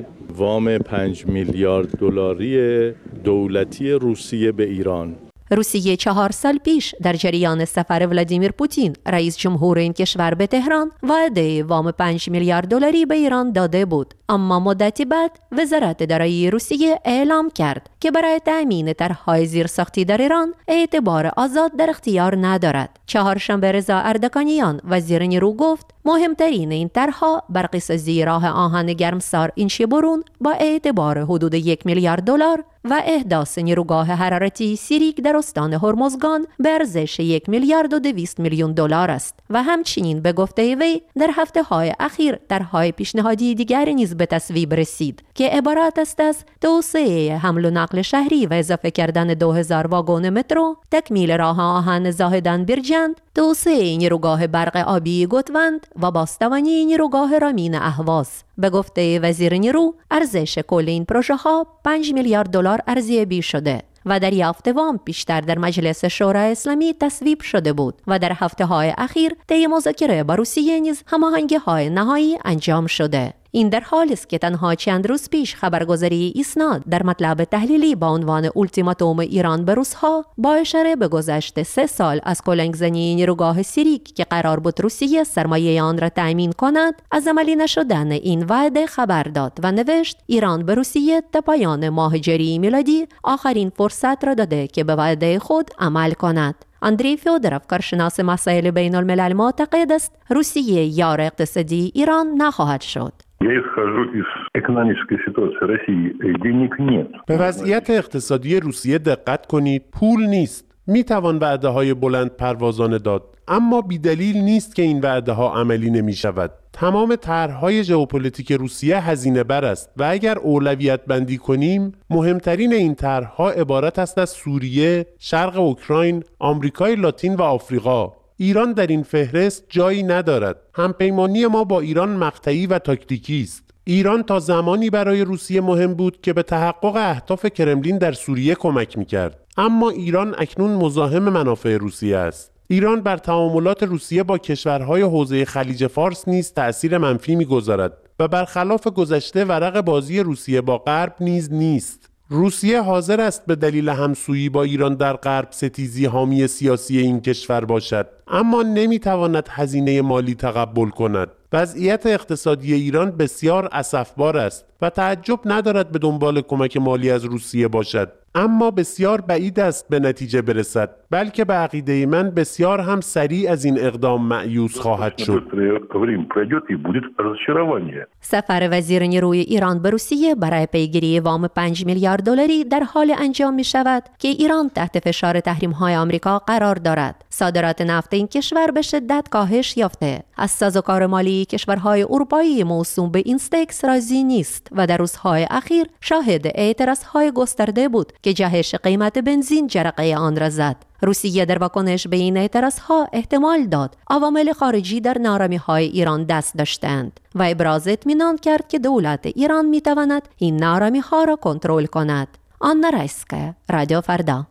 وام پنج میلیارد دلاری دولتی روسیه به ایران. روسیه چهار سال پیش در جریان سفر ولادیمیر پوتین رئیس جمهور این کشور به تهران وعده وام پنج میلیارد دلاری به ایران داده بود، اما مدتی بعد وزارت دارایی روسیه اعلام کرد که برای تأمین طرح‌های زیرساختی در ایران اعتبار آزاد در اختیار ندارد. چهارشنبه رضا اردکانیان، وزیر نیرو، گفت مهمترین این طرح‌ها برقی‌سازی راه آهن گرمسار اینچی برون با اعتبار حدود یک میلیارد دلار و احداث نیروگاه حرارتی سیریک در استان هرمزگان به ارزش یک میلیارد و دویست میلیون دلار است و همچنین به گفته وی در هفته‌های اخیر طرح‌های پیشنهادی دیگری نیز به تصویب رسید که عبارت است از توسعه حمل و نقل شهری و اضافه کردن دو هزار واگن مترو، تکمیل راه آهن زاهدان بیرجند، توسعه نیروگاه برق آبی گوتوند و باستوانی نیروگاه رامین اهواز. به گفته وزیر نیرو، ارزش کل این پروژه ها پنج میلیارد دلار ارزیابی شده و دریافت وام بیشتر در مجلس شورای اسلامی تصویب شده بود و در هفته های اخیر طی مذاکره با روسیه نیز هماهنگی های نهایی انجام شده. این در حالی است که تنها چند روز پیش خبرگزاری ایسنا در مطلب تحلیلی با عنوان اولتیماتوم ایران به روس‌ها با اشاره به گذشت سه سال از کلنگزنی نیروگاه سیریک که قرار بود روسیه سرمایه آن را تأمین کند از عملی نشدن این وعده خبر داد و نوشت ایران به روسیه تا پایان ماه ژوئیه میلادی آخرین فرصت را داده که به وعده خود عمل کند. اندری فیودروف، کارشناس مسائل بین الملل، معتقد است روسیه یار اقتصادی ایران نخواهد شد. به وضعیت اقتصادی روسیه دقت کنید. پول نیست. می توان وعده های بلند پروازانه داد، اما بیدلیل نیست که این وعده ها عملی نمی شود. تمام طرح‌های ژئوپلیتیک روسیه هزینه بر است و اگر اولویت بندی کنیم مهمترین این طرح‌ها عبارت است از سوریه، شرق اوکراین، آمریکای لاتین و آفریقا. ایران در این فهرست جایی ندارد. همپیمانی ما با ایران مقطعی و تاکتیکی است. ایران تا زمانی برای روسیه مهم بود که به تحقق اهداف کرملین در سوریه کمک می‌کرد. اما ایران اکنون مزاحم منافع روسیه است. ایران بر تعاملات روسیه با کشورهای حوزه خلیج فارس نیز تأثیر منفی می‌گذارد و برخلاف گذشته ورق بازی روسیه با غرب نیز نیست. روسیه حاضر است به دلیل همسویی با ایران در غرب ستیزی حامی سیاسی این کشور باشد، اما نمی‌تواند هزینه مالی تقبل کند. وضعیت اقتصادی ایران بسیار اسفبار است و تعجب ندارد به دنبال کمک مالی از روسیه باشد، اما بسیار بعید است به نتیجه برسد، بلکه به عقیده من بسیار هم سریع از این اقدام مأیوس خواهد شد. سفر وزیر نیروی ایران به روسیه برای پیگیری وام پنج میلیارد دلاری در حال انجام می شود که ایران تحت فشار تحریم‌های آمریکا قرار دارد. صادرات نفت این کشور به شدت کاهش یافته. از سازوکار مالی کشورهای اروپایی موسوم به اینستکس راضی نیست و در روزهای اخیر شاهد اعتراضهای گسترده بود که جهش قیمت بنزین جرقه آن را زد. روسیه در واکنش به این اعتراضها احتمال داد عوامل خارجی در ناآرامی‌های ایران دست داشتند و ابراز اطمینان کرد که دولت ایران می‌تواند این ناآرامی‌ها را کنترل کند. آنا رایسکا، رادیو فردا.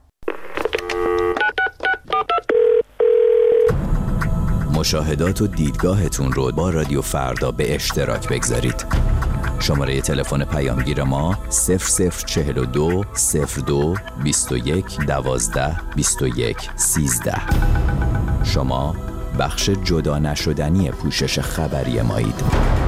مشاهدات و دیدگاهتون رو با رادیو فردا به اشتراک بگذارید. شماره تلفن پیامگیر ما صفر صفر چهل و دو صفر دو بیست و یک دوازده بیست و یک سیزده. شما بخش جدا نشدنی پوشش خبری مایید.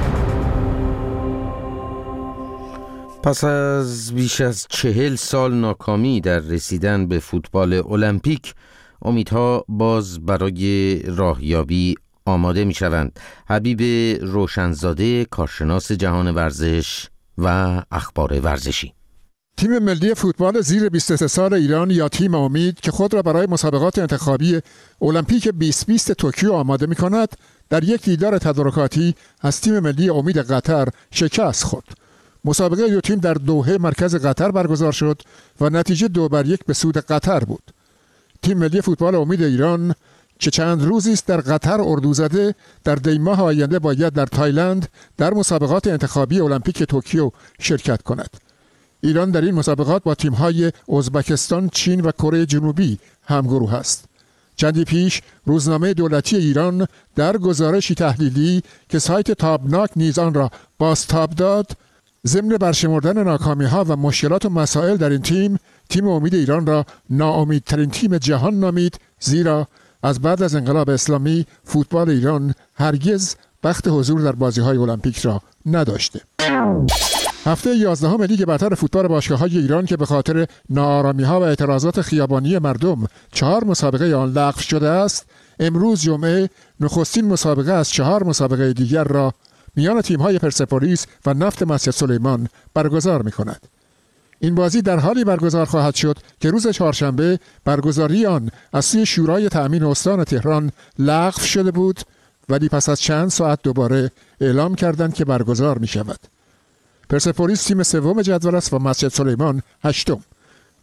پس از بیش از چهل سال ناکامی در رسیدن به فوتبال المپیک، امیدها باز برای راهیابی آماده می شوند. حبیب روشنزاده، کارشناس جهان ورزش و اخبار ورزشی. تیم ملی فوتبال زیر بیست و سه سال ایران یا تیم امید که خود را برای مسابقات انتخابی المپیک بیست بیست توکیو آماده می کند، در یک دیدار تدارکاتی از تیم ملی امید قطر شکست خورد. مسابقه دو تیم در دوحه مرکز قطر برگزار شد و نتیجه دو بر یک به سود قطر بود. تیم ملی فوتبال امید ایران که چند روزی است در قطر اردو زده، در دی ماه آینده باید در تایلند در مسابقات انتخابی المپیک توکیو شرکت کند. ایران در این مسابقات با تیم‌های ازبکستان، چین و کره جنوبی همگروه است. چندی پیش روزنامه دولتی ایران در گزارشی تحلیلی که سایت تابناک نیز آن را بازتاب داد، ضمن برشمردن ناکامی‌ها و مشکلات و مسائل در این تیم، تیم امید ایران را ناامیدترین تیم جهان نامید، زیرا از بعد از انقلاب اسلامی فوتبال ایران هرگز بخت حضور در بازی‌های المپیک را نداشته. هفته یازدهم لیگ برتر فوتبال باشگاه‌های ایران که به خاطر ناآرامی‌ها و اعتراضات خیابانی مردم چهار مسابقه آن لغو شده است، امروز جمعه نخستین مسابقه از چهار مسابقه دیگر را میان تیم‌های پرسپولیس و نفت مسجد سلیمان برگزار می‌کند. این بازی در حالی برگزار خواهد شد که روز چهارشنبه برگزاری آن از سوی شورای تأمین استان تهران لغو شده بود، ولی پس از چند ساعت دوباره اعلام کردند که برگزار می شود. پرسپولیس تیم سوم جدول است و مسجد سلیمان هشتم.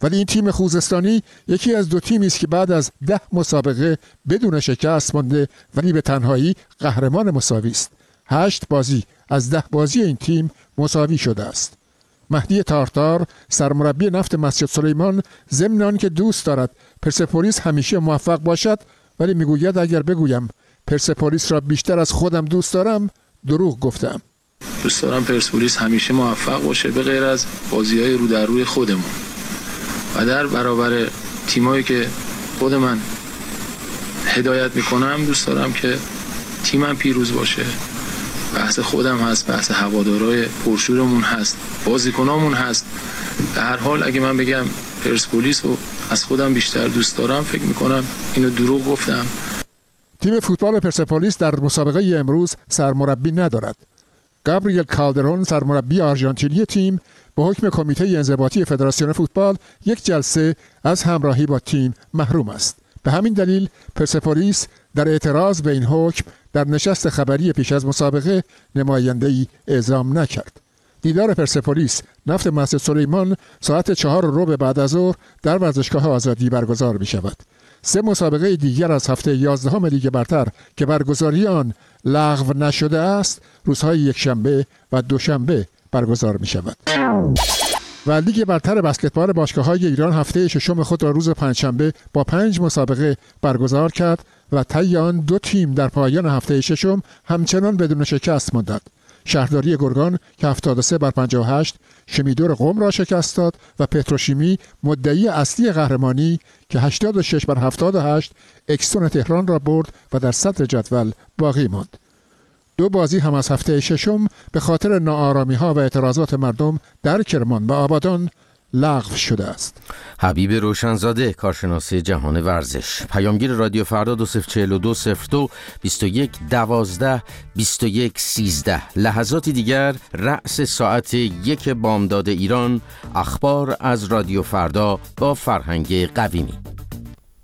ولی این تیم خوزستانی یکی از دو تیمی است که بعد از ده مسابقه بدون شکست مانده ولی به تنهایی قهرمان مساوی است. هشت بازی از ده بازی این تیم مساوی شده است. مهدی تارتار سرمربی نفت مسجد سلیمان ضمن آنکه دوست دارد پرسپولیس همیشه موفق باشد ولی میگوید اگر بگویم پرسپولیس را بیشتر از خودم دوست دارم دروغ گفتم. دوست دارم پرسپولیس همیشه موفق باشه به غیر از بازی‌های رو در روی خودمون و در برابر تیمایی که خود من هدایت میکنم دوست دارم که تیمم پیروز باشه. بحث خودم هست، بحث هوادارهای پرشورمون هست، بازیکنامون هست. به هر حال اگه من بگم پرسپولیس رو از خودم بیشتر دوست دارم فکر میکنم اینو دروغ گفتم. تیم فوتبال پرسپولیس در مسابقه امروز سرمربی ندارد. گابریل کالدرون سرمربی آرژانتینی تیم به حکم کمیته انضباطی فدراسیون فوتبال یک جلسه از همراهی با تیم محروم است. به همین دلیل پرسپولیس در اعتراض به این حکم در نشست خبری پیش از مسابقه نماینده‌ای اعزام نکرد. دیدار پرسپولیس نفت مسجد سلیمان ساعت چهار و ربع بعد از ظهر در ورزشگاه آزادی برگزار می شود. سه مسابقه دیگر از هفته یازدهم لیگ برتر که برگزاری آن لغو نشده است روزهای یکشنبه و دوشنبه برگزار می شود. و لیگ برتر بسکتبال باشگاه‌های ایران هفته ششم خود را روز پنجشنبه با پنج مسابقه برگزار کرد و طی آن دو تیم در پایان هفته ششم همچنان بدون شکست ماندند. شهرداری گرگان که هفتاد و سه بر پنجاه و هشت شمیدور قم را شکست داد و پتروشیمی مدعی اصلی قهرمانی که هشتاد و شش بر هفتاد و هشت اکسون تهران را برد و در صدر جدول باقی ماند. دو بازی هم از هفته ششم به خاطر ناآرامی‌ها و اعتراضات مردم در کرمان و آبادان لغو شده است. حبیب روشنزاده کارشناس جهان ورزش. پیامگیر رادیو فردا دو صفر چهل و دو صفر دو بیست و یک دوازده بیست و یک سیزده. لحظاتی دیگر رأس ساعت یک بامداد ایران، اخبار از رادیو فردا با فرهنگ قویمی.